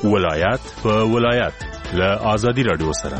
ولایت په ولایت له آزادي رادیو سره.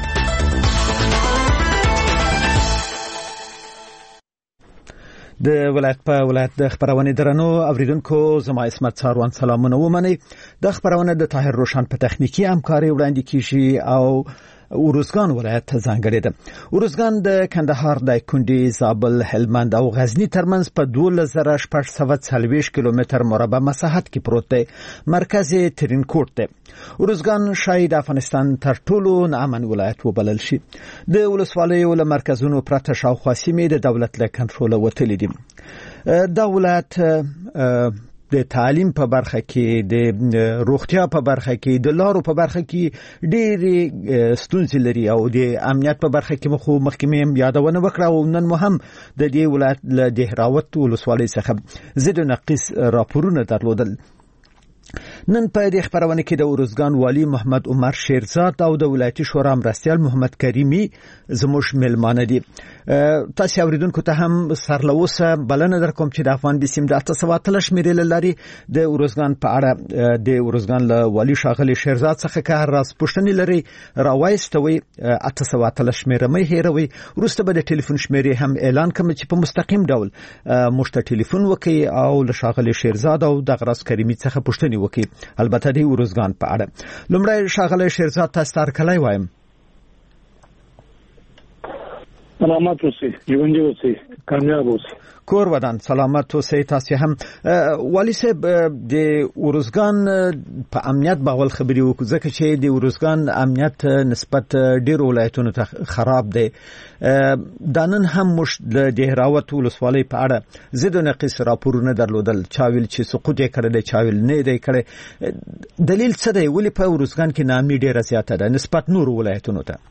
د ولایت په ولایت د خبرونه درنو اوریدونکو زما اسمت څاروان سلامونه ومني. د خبرونه د طاهر روشن په تخنیکی همکاري وړاندې کیږي او ورزګان ولایت ځانګړی ده. ورزګان د کندهار د کندي، زابل، هلمند او غزنی ترمنځ په 12640 کیلومتر مربع مساحت کې پروت دی. مرکز ترین کوټ دی. ورزګان شاید افغانستان تر ټولو نامن ولایت وبلل شي. د ولسوالیو له مرکزونو پرته شاوخوا سیمې د دولت له کنټرول وتلې دي. دا ولایت د تعلیم په برخه کې، د روغتیا په برخه کې، د لارو په برخه کې ډېری ستونزې لري او د امنیت په برخه کې مخکې یادونه وکړه او نن مهم د دې ولایت له دهراوت ولسوالۍ څخه زید نقیص راپورونه درلودل. نن په دې خبرونه کې د ورزګان والی محمد عمر شیرزاد او د ولایتي شورا مرستیال محمد کریمی زموږ ملمانه دي. تاسو اوریدونکو ته هم سرلوسه بلنه در کوم چې د افغان د سیم د 813 شمیرې لري د ورزګان په اړه د ورزګان له والی شاغلی شیرزاد څخه که راز پښتني لري راوایستوي 813 شمیره مې هیروي. وروسته به د ټلیفون شمیرې هم اعلان کوم چې په مستقیم ډول مشته ټلیفون وکي او له شاغلی شیرزاد او د غراس کریمی څخه پښتني وکي. البته د ورزګان په اړه لومړی شاغلی شیرزاد تاسو ته کلای وایم. سلامت اوسئ، ژوندي اوسئ، کامیاب اوسئ. کور ودان سلامت اوسئ. تاسو هم والی صاحب د ورزګان په امنیت باور خبري وکړو ځکه چې د ورزګان امنیت نسبت ډیر ولایتونو ته خراب دی. دانن هم مش د دهراوت ولسوالۍ په اړه زید نقیص راپورونه درلودل. چاویل چې سقوط یې کړی دی، چاویل نه دی کړی. دلیل څه دی ولی په ورزګان کې نامي ډیره زیاته ده نسبت نور ولایتونو ته؟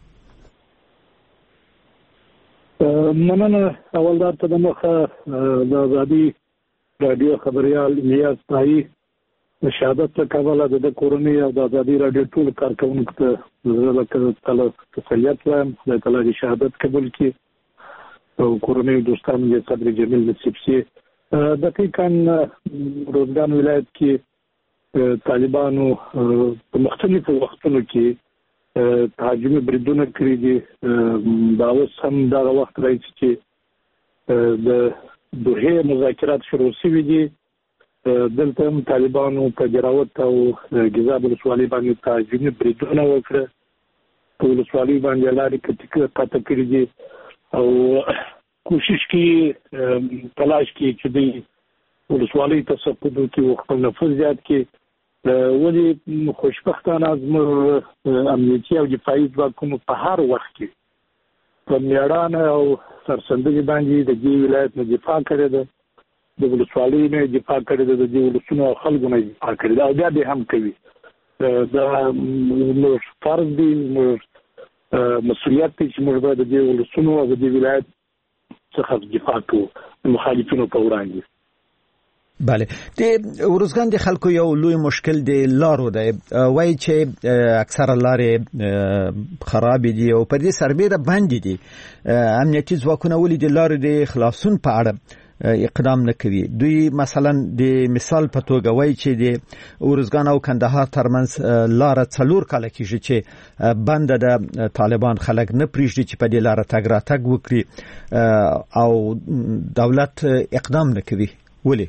مننه. اولدار ته د مخه د آزادي رادیو خبريال الیاس تایی شهادت ته کابل د کورنۍ او د آزادي رادیو ټول کارکونکو ته زړه تعالی تسلیت وایم. د تعالی شهادت قبول کړي او کورنۍ دوستان یې صبر جمیل نصیب شي. دقیقاً روزګان ولایت کې طالبانو په مختلفو وختونو کې تهاجمي بریدونه کړی دي. دا اوس هم دا وخت راځي چې د دوه مذاکرات شروع شوي دي. دلته هم طالبانو په جراوت او ګزاب ولسوالۍ باندې تهاجمي بریدونه وکړه. په ولسوالۍ باندې لارې قطع کړي دي او کوشش کوي تلاش کوي چې د ولسوالۍ تسقط وکړي او خپل نفوذ زیات کړي. ولی خوشبختانه زموږ امنیتي او دفاعي ځواکونو په هر وخت کې په میړانه او سرسندګي باندې د دې ولایت نه دفاع کړې ده، د ولسوالۍ نه دفاع کړې ده، د دې ولسونو او خلکو نه دفاع کړې ده او بیا به هم کوي. دا موږ فرض دی، موږ مسؤلیت دی چې موږ باید د دې ولسونو او د دې ولایت څخه دفاع کوو مخالفینو په وړاندې. بله، د ورزګان د خلکو یو لوی مشکل د لارو دی. وایي چې اکثره لارې خراب دي او په دې سربېره باندې دي. امنیتي ځواکونه ولې د لارو د خلاصون په اړه اقدام نه کوي؟ دوی مثلا د مثال په توګه وایي چې د ورزګان او کندهار ترمنځ لاره 4 کاله کېږي چې بند د طالبان خلک نه پریږدي چې په دې لاره تګ راتګ وکړي او دولت اقدام نه کوي. ولې؟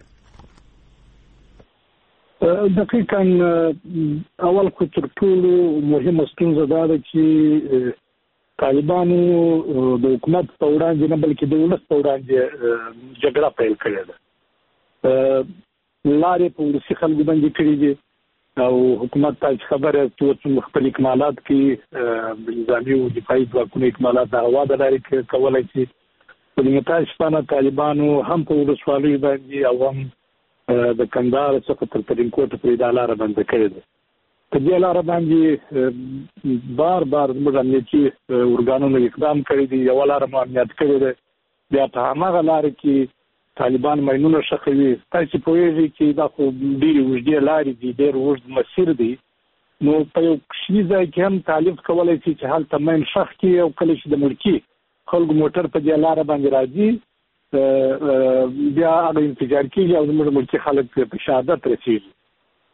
دقیقاً اول خو تر ټولو مهمه ستونزه دا ده چې طالبانو د حکومت په وړاندې نه بلکې د ولس په وړاندې جګړه پیل کړې ده. لارې په ولسي خلکو باندې کړې دي او حکومت ته خبره چې خپل اکمالات کې نظامي او دفاعي ځواکونو اکمالات د هوا د لارې کولای شي. په دې متاسفانه طالبانو هم په ولسوالۍ باندې او هم د کندهار څخه تر ترینکوټ پورې دا لاره بنده کړې ده. په دې لاره باندې بار زموږ امنیتي ارګانونو اقدام کړی دی. یو لاره مو امنیت کړی دی، بیا په هماغه لاره کې طالبان ماینونه ښخوي. تاسو پوهیږئ چې دا خو ډېرې اوږدې لارې دي، ډېر اوږد مسیر دی. نو په یو کوچني ځای کې هم طالب کولی شي چې هلته ماین ښخ کړي او کله چې د ملکي خلکو موټر په دې لاره باندې راځي بیا هغه انفجار کېږي او زموږ ملکي خلک په شهادت رسېږي.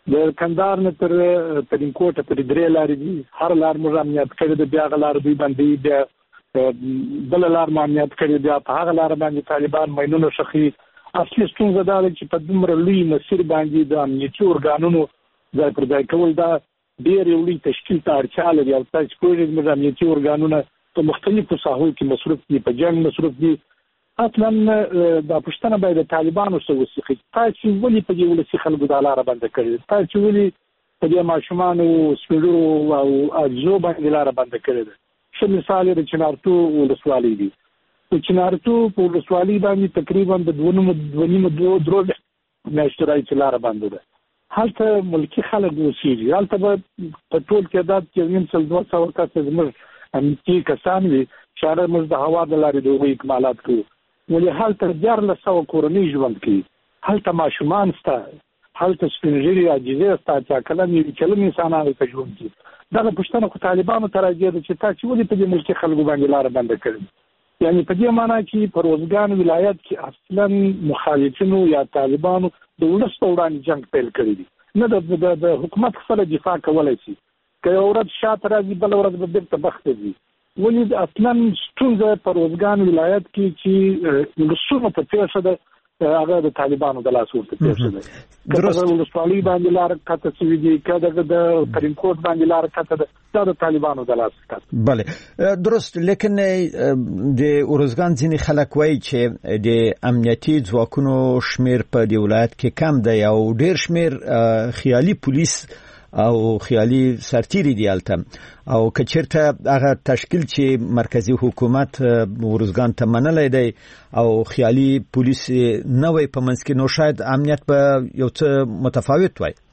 د کندهار نه تر ترینکوټ پورې 3 لارې دي. هر لار موږ امنیت کړی د بیا غلار دوی باندې بیا بل لار امنیت کړی بیا په هغه لار باندې طالبان مینونه شخي. اصلي ستونزه دا ده چې په دومره لوی مسیر باندې د امنیتي ارګانونو ځای پر ځای کول دا ډېر یو لوی تشکیل ته اړتیا لري. او تاسو پوهیږئ چې امنیتي ارګانونه په مختلفو ساحو کې مصروف دي، په جنګ مصروف دي. اصلا دا پښتنه باید د طالبانو سره وسیخي. تاسو ولې په دې ولسي خلکو د لار بند کړی؟ تاسو ولې په دې ماشومان او سپیډرو او اجزو باندې لار بند کړی ده؟ ښه مثال د چنارتو ولسوالۍ دی. په چنارتو په ولسوالۍ باندې تقریبا د 2.5 میاشتو راځي لار بند ده. هلته ملکی خلک اوسېږي. هلته به په ټول تعداد کې 200 کسان زموږ امنیتي کسان وي چې موږ د هوا د لارې د هغوی اکمالات کوو. ولې هلته 1400 کورنۍ ژوند کوي. هلته ماشومان شته، هلته سپین ږیري عاجزې شته چې کلم انسانان هلته ژوند کوي. دغه پوښتنه خو طالبانو ته راځي چې تاسو ولې په دې ملکي خلکو باندې لاره بنده کړې؟ یعنی په دې معنی چې په روزګان ولایت کې اصلا مخالفینو یا طالبانو د ولس په وړاندې جنگ پیل کړی دی. نه د حکومت خپل دفاع کولای شي. که یو ورځ شاته راځي بل ورځ به بیرته بخته ځي. ولې اصلا ستونزه په روزګان ولایت کې چې ولسونو په پیښه ده هغه د طالبانو د لاس ورته پیښه ده. درست ولسوالۍ باندې لار کته شوې دي، که د ترینکوټ باندې لار کته ده، دا د طالبانو د لاس کته. بله درست. لیکن د اروزګان ځینې خلک وایي چې د امنیتي ځواکونو شمیر په دې ولایت کې کم دی او ډیر شمیر خیالي پولیس او خیالي سرتیري دی هلته، او که چېرته هغه تشکیل چې مرکزی حکومت اروزګان ته منلی دی او خیالي پولیس نه وي په منځ کې، نو شاید امنیت به یو څه متفاوت وای.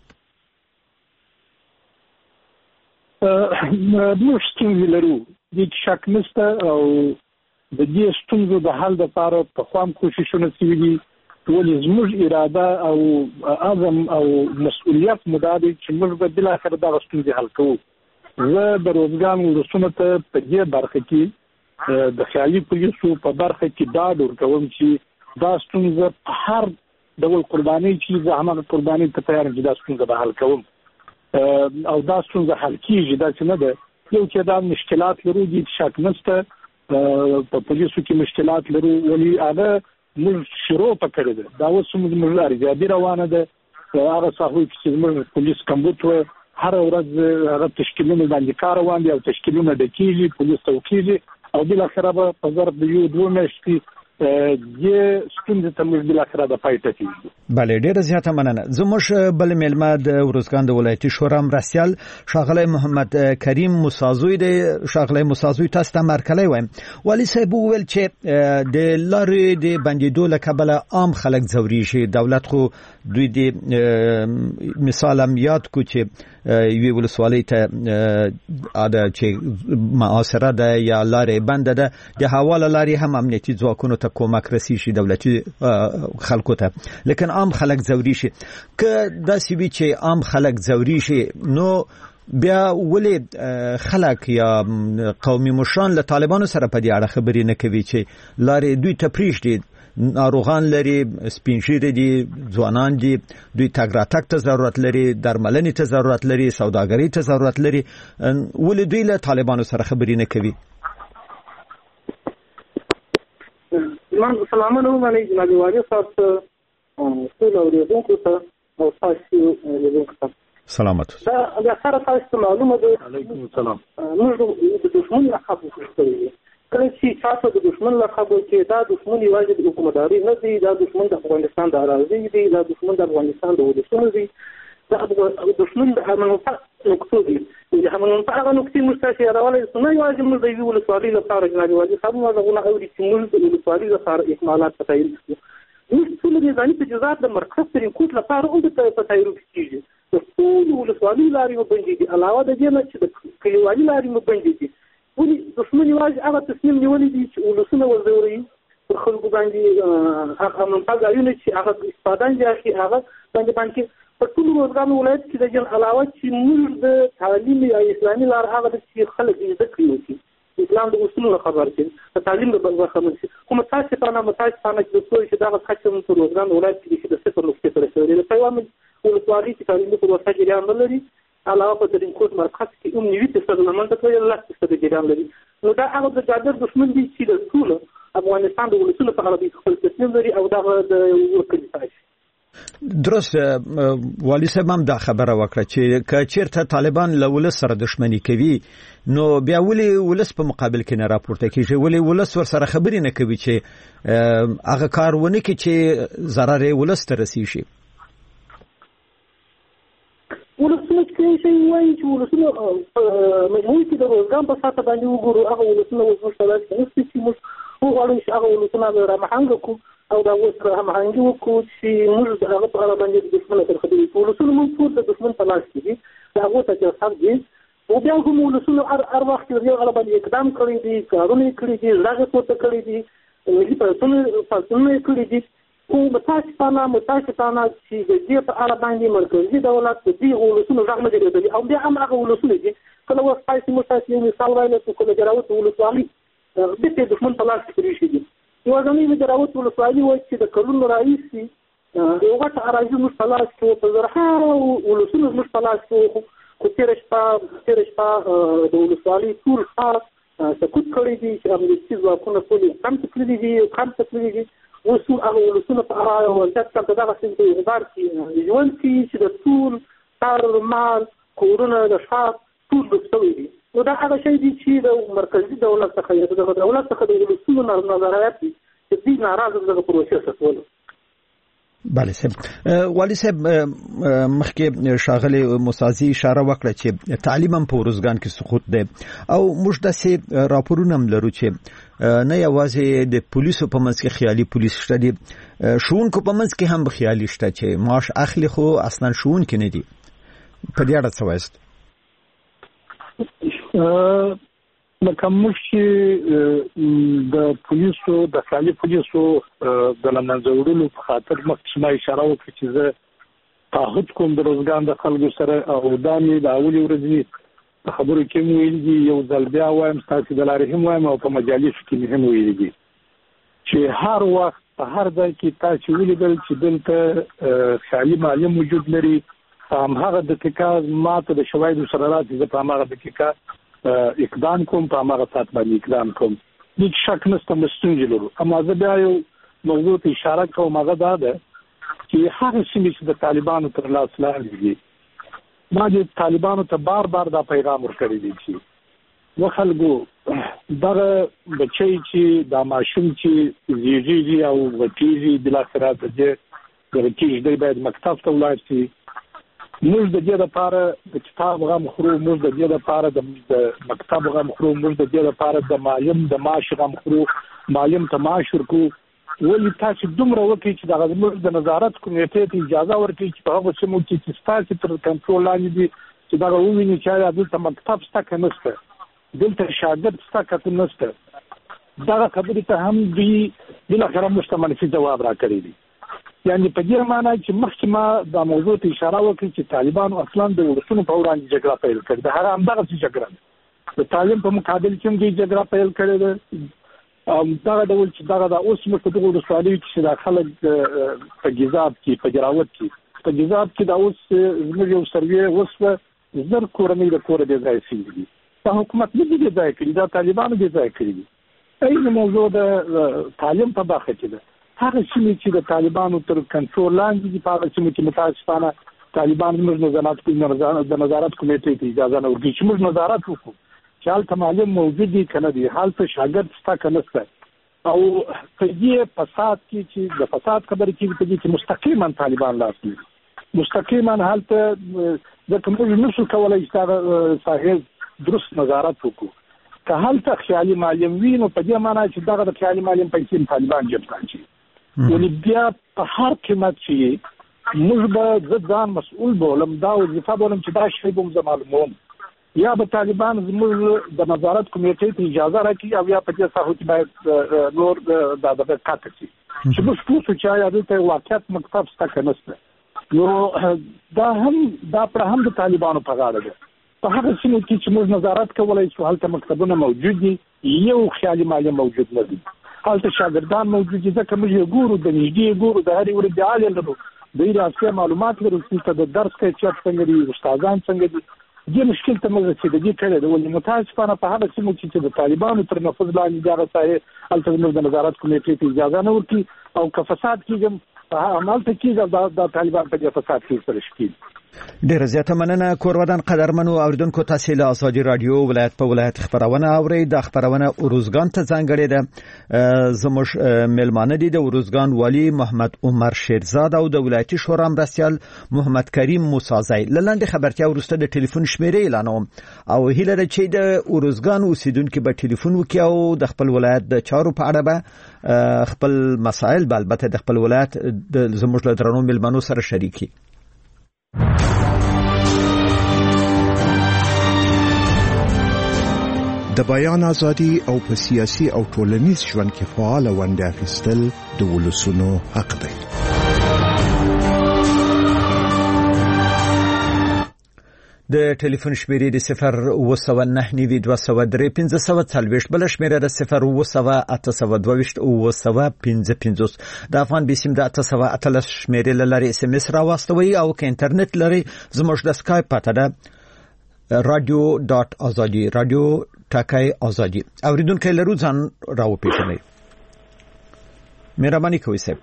موږ ستونزې لرو، دې شک نشته، او د دې ستونزو د حل لپاره پخوا هم کوششونه شوي دي. ولې زموږ اراده او عزم او مسؤلیت مو دا دی چې موږ به بالاخره دغه ستونزې حل کوو. زه د روزګان ولسونو ته په دې برخه کې د خیالي پولیسو په برخه کې ډاډ ورکوم چې دا ستونزه په هر ډول قربانۍ چې زه هماغه قربانۍ ته تیار یم چې دا ستونزه به حل کوم، او دا ستونزه حل کېږي. داسې نه ده. یو چې دا مشکلات لرو دي شک نشته، په پولیسو کې مشکلات لرو، ولې هغه موږ شروع پکړه ده. دا اوس موږ ارزیابي روانه ده. هغه ساحوي چې موږ پولیس کمبود و هر ورځ هغه تشکیلونه باندې کار روان دي او تشکیلونه ډکېږي، پولیس توکیږي، او بالاخره به په ظرف د 1-2 میاشتې دې ستونزې ته موږ بالاخره د پای ته کېږو. بله ډېره زیاته مننه. زموږ بل میلمه د اروزګان د ولایتي شورا مرستیال ښاغلی محمد کریم موسازوی دی. ښاغلی موسازوی تاسو ته مرکلی وایم. والي صاحب وویل چې د لارې د بندېدو له کبله عام خلک ځورېږي. دولت خو دوی د مثال هم یاد کو چې یوې ولسوالۍ ته چې معاصره ده یا لارې بنده ده، د هوا له لارې هم امنیتي ځواکونو ته کومک رسیږي دولتي خلکو ته، لیکن عام خلک ځورېږي. که داسې وي چې عام خلک ځورېږي، نو بیا ولې خلک یا قومي مشران له طالبانو سره په دې اړه خبرې نه کوي چې لارې دوی ته پرېږدي؟ ناروغان لري، سپین ږیري دي، ځوانان دي، دوی تګ راتګ ته ضرورت لري، درملنې ته ضرورت لري، سوداګرۍ ته ضرورت لري. ولې دوی له طالبانو سره خبرې نه کوي؟ سلامونه ومنئ جناب والي صاحب ته، ټولو اورېدونکو ته او تاسو لیدونکو ته سلامت. دا سره تاسو ته معلومه ده. علیکم السلام. موږ د دښمن لقب وکړو. کله چې تاسو د دښمن لقب کې، دا دښمن یوازې د حکومتداري نه دی، دا دښمن د افغانستان د اراضي دی، دا دښمن د افغانستان د ولسونو دی، دا دښمن د همنوفع نقطو دی. د همنوفع هغه نقطې موږ تاسو یادولی سو، نه یوازې موږ د یوې ولسوالۍ لپاره جناب والي صاحب موږ اوري چې موږ د ولسوالۍ لپاره اکمالات په تایید کړو. موږ ټول نظامي تجهیزات د مرکز ترینکوټ لپاره هم په تایید کېږي. د ټولو ولسوالۍ لارې مو بندې دي، علاوه د دې نه چې د کلیوالي لارې مو بندې دي. ولې دښمن یوازې هغه تصمیم نیولی دی چې ولسونه وځوروي، پر خلکو باندې هغه منفع ځایونه چې هغه استفاده نه اخلي هغه باندې په ټولو روزګان ولایت کې د جن علاوه چې موږ د تعلیم یا اسلامي لار هغه چې خلک زده کړي وکړي، اسلام د اصولو خبر کې د تعلیم د بل خبر شي. کوم تاسو چې د څو چې دغه خاصه په روزګان ولایت کې د 0 نقطې سره شوی د پیوام ولسوالۍ چې تعلیمي پروسه جریان نه لري، علاوه په ترینکوټ مرکز کې هم 90% له منځه تللي 10% جریان لري. نو دا هغه د جادر دښمن دی چې د ټول افغانستان د ولسونو په اړه خپل تصمیم لري او دغه د وکړي تاسو درست والی صاحب هم دا خبره وکړه چې چیرته طالبان له ولس سره دښمنی کوي نو بیا ولې ولس په مقابل کې نه راپورته کیږي، ولې ولس ور سره خبرې نه کوي چې هغه کارونه کې چې ضرر ولس ته رسیږي. ولسونه چې وایي چې ولسونه مجموعي کې د روزګان په ساته باندې وګورو، هغه ولسونه اوس موږ ته داسې نشته چې موږ وغواړو چې هغه ولسونه رامحنګ کړو او دا اوس هماهنګي وکړو چې موږ د هغه په اړه باندې د دښمن سره خبرې وکړو. ولسونه موږ ټول د دښمن په لاس کې دي، د هغو ته چې حق دي او بیا هم ولسونه هر وخت د یو اړه باندې اقدام کړی دي، کارونه یې کړي دي، غږ یې پورته کړی دي، ملي پاڅونونه یې کړي دي. خو متاسفانه چې د دې په اړه باندې مرکزي دولت د دې ولسونو غږ نه دی اورېدلی او بیا هم هغه ولسونه دي. کله اوس تاسې موږ تاسې یو مثال ویلی چې کله جراوت ولسوالي بېرته د دښمن په لاس کې پرېښي دي. یوازینۍ د جراوت ولسوالي وایي چې د کلونو راهیسې یو غټه اراضي زموږ په لاس کې وه، په زرهاوو ولسونه زموږ په لاس کې وو. خو تېره شپه د ولسوالۍ ټول ښار سقوط کړی دي چې امنیتي ځواکونه ټول یې کم تللي دي. اوس هغه ولسونه په هغه وضعیت کې دغسې په اعتبار کې ژوند کوي چې د ټول کار مال کورونه د ښار ټول ډوب شوي دي. نو دا هغه شی دی چې د مرکزي دولت څخه یا د دولت څخه د ولسونو نظریات دي چې دوی ناراضه دغه پروسې ستول. بله صاحب، والی صاحب مخکې ښاغلي موسازي اشاره وکړه چې تعلیم هم په ارزګان کې سقوط دی او موږ داسې راپورونه هم لرو چې نه یوازې د پولیسو په منځ کې خیالي پولیس شته دي، ښوونکو په منځ کې هم خیالي شته چې معاش اخلي خو اصلا ښوونکي نه دي. په دې اړه څه وایست؟ لکه موږ چې د پولیسو د خیالي پولیسو د له منځه وړلو په خاطر مخکې ما اشاره وکړه چې زه تعهد کوم د روزګان د خلکو سره او دا مې د اولې ورځې په خبرو کې مې ویلي دي، یو ځل بیا وایم ستاسې د لارې هم وایم او په مجالسو کې مې هم ویلي دي چې هر وخت په هر ځای کې تاسې ولیدل چې دلته خیالي معلم وجود لري، په همهغه دقیقه ما ته د شواهدو سره راځي، زه په همهغه دقیقه اقدام کوم، په همهغه ساعت باندې اقدام کوم. هیڅ شک نشته موږ ستونزې لرو. اما زه بیا یو موضوع ته اشاره کوم، هغه دا ده چې هغه سیمې چې د طالبانو تر لاس لاندې دي، ما د طالبانو ته بار دا پیغام ورکړی دی چې و خلکو دغه بچی چې دا ماشوم چې زیږېږي او غټېږي بلاخره د دې غټېږي دی باید مکتب ته ولاړ شي. موږ د دې لپاره د کتاب غم خورو، موږ د دې لپاره د مکتب غم خورو، موږ د دې لپاره د معلم د معاش غم خورو، معلم ته معاش ورکړو. ولې تاسو دومره وکړئ چې دغه زموږ د نظارت کمیټې ته اجازه ورکړي چې په هغو سیمو کې چې ستاسې تر کنټرول لاندې دي چې دغه وویني چې ایا دلته مکتب شته که نشته، دلته شاګرد شته که نشته. دغه خبرې ته هم دوی بالاخره موږ ته منفي ځواب راکړی دی. یعنې په دې معنا چې مخکې ما دا موضوع ته اشاره وکړي چې طالبانو اصلا د ولسونو په وړاندې جګړه پیل کړې ده. هغه همدغسې جګړه ده، د تعلیم په مقابل کې هم دوی جګړه پیل کړې ده. دغه ډول چې دغه دا اوس موږ په دغو ولسوالیو کې چې دا خلک په ګیزاب کې په جراوت کې په ګیزاب کې دا اوس زموږ یو سروې وسوه 1000 کورنۍ د کوره بې ځایه شوي دي. دا حکومت نه دي بې ځایه کړي، دا طالبانو بې ځایه کړي دي. این موضوع د تعلیم په برخه کې ده. هغه سیمې چې د طالبانو تر کنټرول لاندې دي، په هغه سیمو کې متاسفانه طالبان موږ د نظارت کمیټې ته اجازه نه ورکوي چې موږ نظارت وکړو چې هلته معلم موجود دي که نه دي، هلته شاګرد شته که نشته. او په دې فساد کې چې د فساد خبرې کېږي، په دې کې مستقیما طالبان لاس لري، مستقیما هلته ځکه موږ نشو کولی چې هغه ساحې درست نظارت وکړو. که هلته خیالي معلم وي نو په دې معنا چې دغه د خیالي معلم پیسې طالبان جیب ته اچوي. ولې بیا په هر قیمت چې موږ به زه ځان مسؤول بولم، دا وظیفه بولم چې دا شی به زه معلوموم، یا به طالبان زموږ د نظارت کمیټې ته اجازه راکړي او یا په دې ساحو کې باید نور دا دغه قطع کړي چې موږ پوه شو چې ایا دلته واقعیت مکتب شته که نشته. نو دا پر هم د طالبانو په غاړه ده. په هغه سیمو کې چې موږ نظارت کولی شو هلته مکتبونه موجود دي، یو خیالي معلم موجود نه دي، هلته شاګردان موجود دي. ځکه موږ یې ګورو، د نږدې ګورو، د هرې ورځې حال یې لرو. د راسته معلومات لري چې د درس کیفیت څنګه دي استادان څنګه دي دې مشکل ته موږ چې د دې کړه د ولې متاسفانه په هغه سیمو چې د طالبانو تر نفوذ لاندې ځای سره الته د نظارت کمیټې ته اجازه نه ورکړي او که فساد کیږي عمل ته کیږي د طالبان په فساد کې سره شکیل. ډیر زیاته مننه کورودان قدرمنو اوریدونکو تاسو له ازادي رادیو ولایت په ولایت خبرونه اورئ. د خبرونه اوروزګان ته ځانګړې ده. زموږ ملمانه دي د اوروزګان والی محمد عمر شیرزاد او د ولایتي شورا مرستیال محمد کریم موسازی. لاندې خبرتیا ورسته د ټلیفون شمیرې اعلانوم او هیله ده چې د اوروزګان اوسیدونکو به ټلیفون وکړي او د خپل ولایت د چارو په اړه به خپل مسائل البته د خپل ولایت د زموږ له درنو ملمنو سره شریکي. د بیان ازادي او په سیاسي او ټولنیز ژوند کې فعال ونډه اخیستل د ولسونو حق دی. د ټلیفون شمیرې د 0199203 بل شمیره د 01822 د افغان بیسیم د 813 شمیرې لري اس ام اس راوستوي او که انټرنیټ لري زموږ د سکایپ پته ده radio.azadi radio ټاکای ازادي. اوریدونکو لرو ځان راو پیژنئ. مهرباني کوئ صاحب.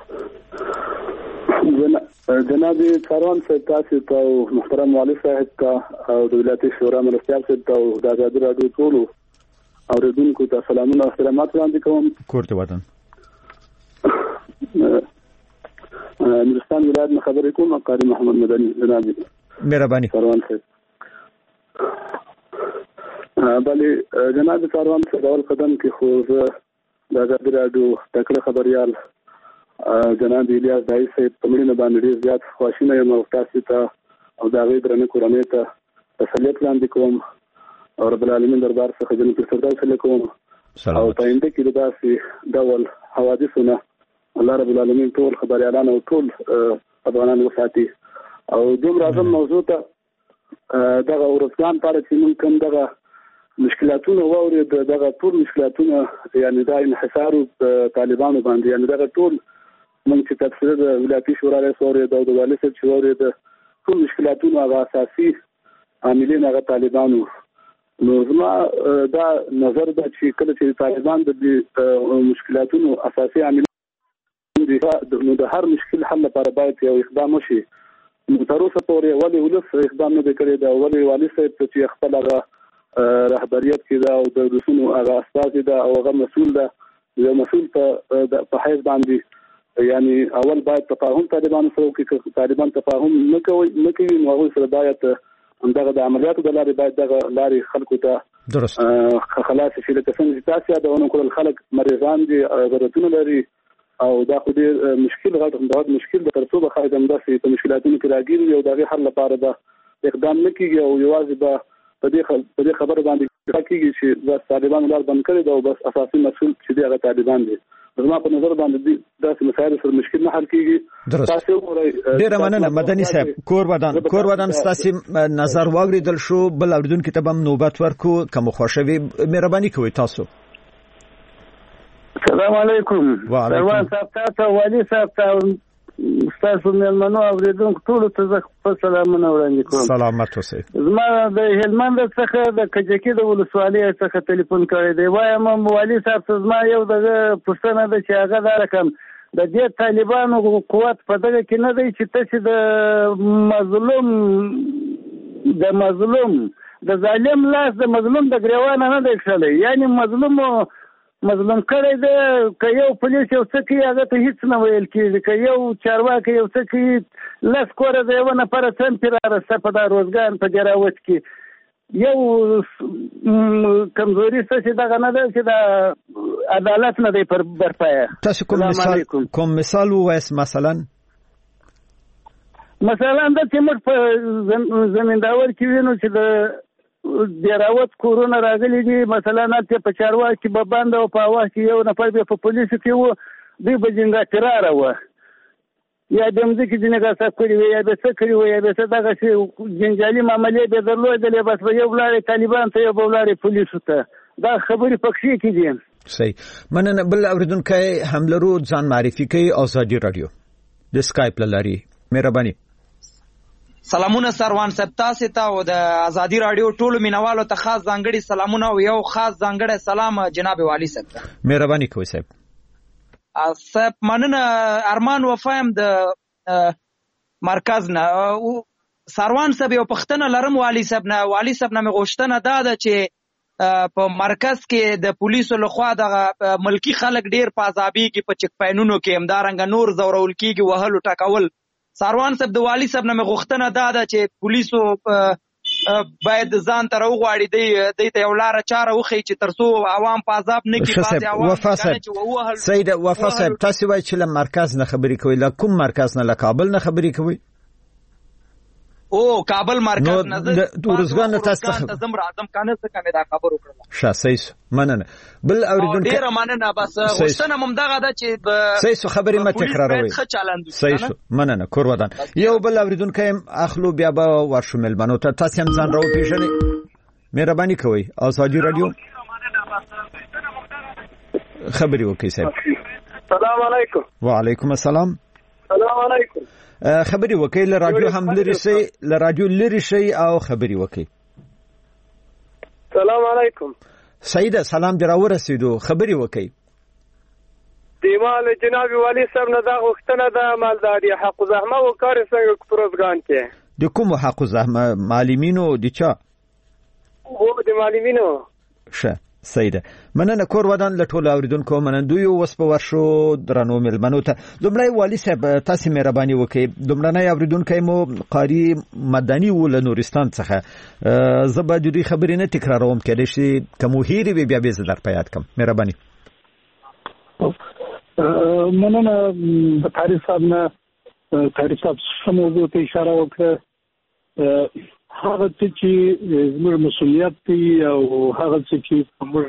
جناب کاروان صاحب تاسو ته محترم والي صاحب ته او د ولایتي شورا مرستیال صاحب ته او د آزادي رادیو ټولو اوریدونکو ته سلامونه او احترامات وړاندې کوم. کورته وطن نورستان ولایت نه خبرې کوم. قاری محمد مدني جناب. مهرباني کاروان صاحب. بله جناب کاروان صاحب اول قدم کې خو زه د آزادي رادیو تکړه خبريال جناب الیاس دای صاحب په مړینه باندې ډیر زیات خواشینه یم او تاسو ته او د هغې درنې کورنۍ ته تسلیت وړاندې کوم او رب العالمین دربار څخه جنت الفردوس لیکم او په آینده کې داسې ډول حوادثونه الله رب العالمین ټول خبريالان او ټول افغانان وساتي. او دوم راځم موضوع ته دغه ورځان پر چې موږ کوم دغه مشکلاتونه واورید دغه ټول مشکلاتونه یعنی دا انحصار طالبانو باندې یعنی دغه ټول موږ چې تفسیر د ولایتي شورا رئیس اورید او د والي صاحب چې اورید ټول مشکلاتونه هغه اساسي عاملین هغه طالبانو. نو زما دا نظر ده چې کله چې طالبان د مشکلاتونو اساسي عاملین نو د هر مشکل حل لپاره باید یو اقدام وشي. نو تر اوسه پورې ولې ولس اقدام نه کړی دا ولې والي صاحب چې خپل هغه رهبریت کې دا او د رسونو هغه استاد دا او هغه مسؤل دا یو مسؤل په حیث باندې یعنی اول باید تفاهم طالبان سره کې طالبان تفاهم نه کوي نو هغه سره باید همدغه د عملیاتو د لارې باید دغه لارې خلکو ته درست خلاص شي. لکه څنګه چې تاسو یادونه کول خلک مریضان دي ضرورتونه لري او دا خو دې مشکل غټ مشکل د ترڅو به خلک همداسې په مشکلاتونو کې راګیري او دغه حل لپاره به اقدام نه کیږي او یوازې به په دې خبره باندې کېږي چې د طالبانو لار بند کړي دا او بس اساسي مسؤل چې هغه طالبان دي. زما په نظر باندې داسې مسایل سره مشکل نه حل کیږي. تاسو ډیر مننه مدني صاحب. کورودان تاسو نظر واوریدل شو بل اوریدونکو ته هم نوبت ورکو کوم خوشوي مهرباني کوئ تاسو. السلام علیکم. وعلیکم تاسو والي صاحب تاسو مېلمنو اوریدونکو ټول ته زه سلامونه وړاندې کوم. سلامت اوسئ. زما د هلمند څخه د کجکي د ولسوالۍ څخه ټلیفون کړی دی. وایم والي صاحب زما یو دغه پوښتنه ده چې هغه دا رقم د دې طالبانو قوت په دغه کې نه دی چې تاسو د مظلوم د ظالم لاس د مظلوم د ګریوان نه دی کړی یعنی مظلوم کړی دی که یو پولیس یو څه کوي هغه ته هیڅ نه ویل کېږي که یو چارواکی یو څه کوي لس کوره د یوه نفره څم پرې رارسته په دا روزګان په ګراوت کې یو کمزوري څه چې دغه نه ده چې د عدالت نه دی پر برپایه. تاسو کوم مثال ووایاست مثلا دا چې موږ په زمینداور کې وینو چې د ډیراوت کورونه راغلي دي مثلا ته په چارواکي کې به بند او په هوا کې یو نفر به په پولیسو کې و دوی به جنګاتراره و یا د مځکې جنګاسا کړي وي یا به څه کړي وي یا به څه دغه شي جنجالي معاملې به درلودلې بس به یو ولاړې طالبان ته یو به ولاړې پولیسو ته دا خبرې پکښې کې دي. صحیح مننه. بل اوریدونکو هم لرو ځان معرفي کوي ازادي رادیو د سکایپ لاري مهرباني. سلامونه سروان صاحب تاسو ته او د ازادي رادیو ټولو مینوالو ته خاص ځانګړي سلامونه او یو خاص ځانګړی سلام جناب والی صاحب ته. مهرباني کوئ صاحب. صاحب مننه. ارمان وفایم د مرکز نه سروان صاحب یو پښتنه لرم والی صاحب نه مې غوښتنه ده چې په مرکز کې د پولیسو لخوا د ملکی خلک ډیر پازابي کې په چک پاینونو کې همدارنګه نور زورول کېږي وهلو ټکول. سروان صاحب د والی صاحب نه مې غوښتنه ده چې پولیسو باید ځان ته راوغواړي دی ته یو لاره چاره وښیي چې تر څو عوام په عذاب نه کړي. بعضې عوام سید وفا صاحب تاسو وایئ چې له مرکز نه خبرې کوئ، له کوم مرکز نه؟ له کابل نه خبرې کوئ؟ او کابل مرکز نه د ورزګان نه تاسو ته زم راځم کنه څه کنه دا خبر وکړه. ښه صحیح مننه. بل اوریدونکو ډیر مننه. بس غوښتنه مم دغه ده چې صحیح خبرې مه تکراروئ. صحیح مننه کور ودان. یو بل اوریدونکو اخلو بیا به ورشو ملمنو ته تاسو هم ځان راو پیژنئ. مهرباني کوئ. ازادي رادیو خبرې وکړئ صاحب. السلام علیکم. وعلیکم السلام. السلام علیکم. خبرې وکړئ. له رادیو هم لري شي او خبرې وکړئ. السلام علیکم. سیده سلام دی راورسېدو. خبرې وکړئ. دیمال جناب والی صاحب نه دا غوښتنه ده مالداري حق زحمه او کار څنګه پروزګان کې د کوم حق زحمه معلمینو د چا هو د معلمینو. ښه سیده مننه کور ودان. له ټولو اوریدونکو منندوی اوس په ورشو درنو ملمنو ته. لومړی والي صاحب تاسو مهرباني وکړئ. لومړنی اوریدونکی مو قاری مدني و له نورستان څخه. زه به د دوی خبرې نه تکراروم، کېدای شي که مو هیرې وي بیا به زه در په یاد کړم. مهرباني. مننه. د قاری صاحب نه قاری صاحب څه موضوع ته اشاره وکړه. هغه چې زموږ مسؤلیت دی او هغه چې موږ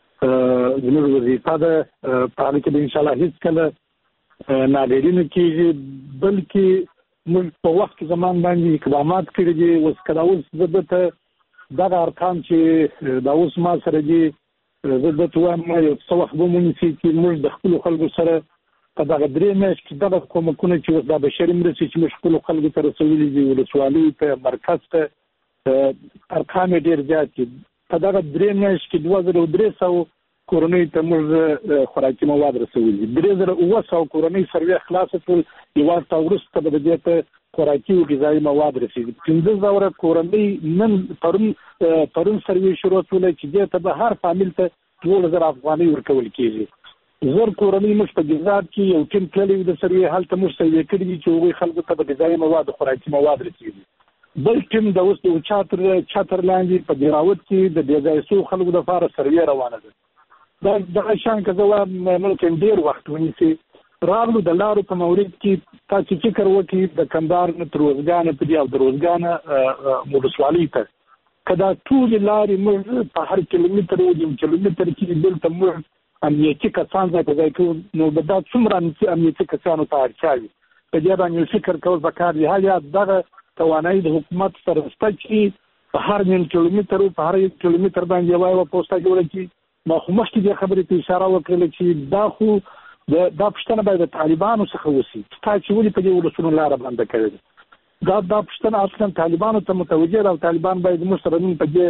زموږ وظیفه ده په هغه کې ان شاء الله هیڅ کله ناګړي نه کېږي، بلکې موږ په وخت کې زمان باندې اقدامات کړي دي. اوس کله اوس زه ته دغه ارقام چې دا اوس ما سره دي زه درته وایم یو څه وخت به ونیسي چې موږ د خپلو خلکو سره په دغه 3 میاشتې کې دغه کومکونه چې اوس دا بشري مرستې چې موږ خپلو خلکو ته رسولي دي ولسوالۍ ته مرکز ته ارقام یې ډېر زیات دي. په دغه 3 میاشتې کې 2300 کورنیو ته موږ خوراکي مواد رسولي دي. 3700 کورنۍ سروې خلاصه کړل. یوازې وروسته به د دې ته خوراکي او غذایي مواد رسېږي. 15,000 کورنۍ نن پرون سروې شروع کړله چې دې ته به هر فامیل ته 12,000 افغانۍ ورکول کېږي. 1000 کورنۍ موږ په ګزار کې یو ټیم تللی د سروې هلته موږ سروې کړي دي چې هغوی خلکو ته به غذایي مواد خوراکي مواد رسېږي. بل ټیم د اوس د چاتر لاندې په دیراوت کې د بېځایه خلکو دپاره سروې روانه ده. دغه شان که زه وایم ممکن ډېر وخت ونیسي. راغلو د لارو په مورد کې تاسو فکر وکړئ د کندهار نه تر روزګانه پدې او د روزګانه ولسوالۍ ته که دا ټولې لارې موږ په هر کیلومتر او نیم کیلومتر کې دلته موږ امنیتي کسان ځای په ځای کوو، نو به دا څومره امنیتي کسانو ته اړتیا وي. په دې باندې فکر کول پکار دي. یا دغه توانایي د حکومت سره شته چې په هر نیم کیلومتر او په هر کیلومتر باندې یوه پوسټه جوړه کړي. ما خو مخکې دې خبرې ته اشاره وکړله چې دا خو دا پوښتنه باید د طالبانو څخه وشي تا چې ولې په دې ولسونو لاره بنده کړې ده. دا پوښتنه اصلا طالبانو ته متوجه ده او طالبان باید موږ سره نن په دې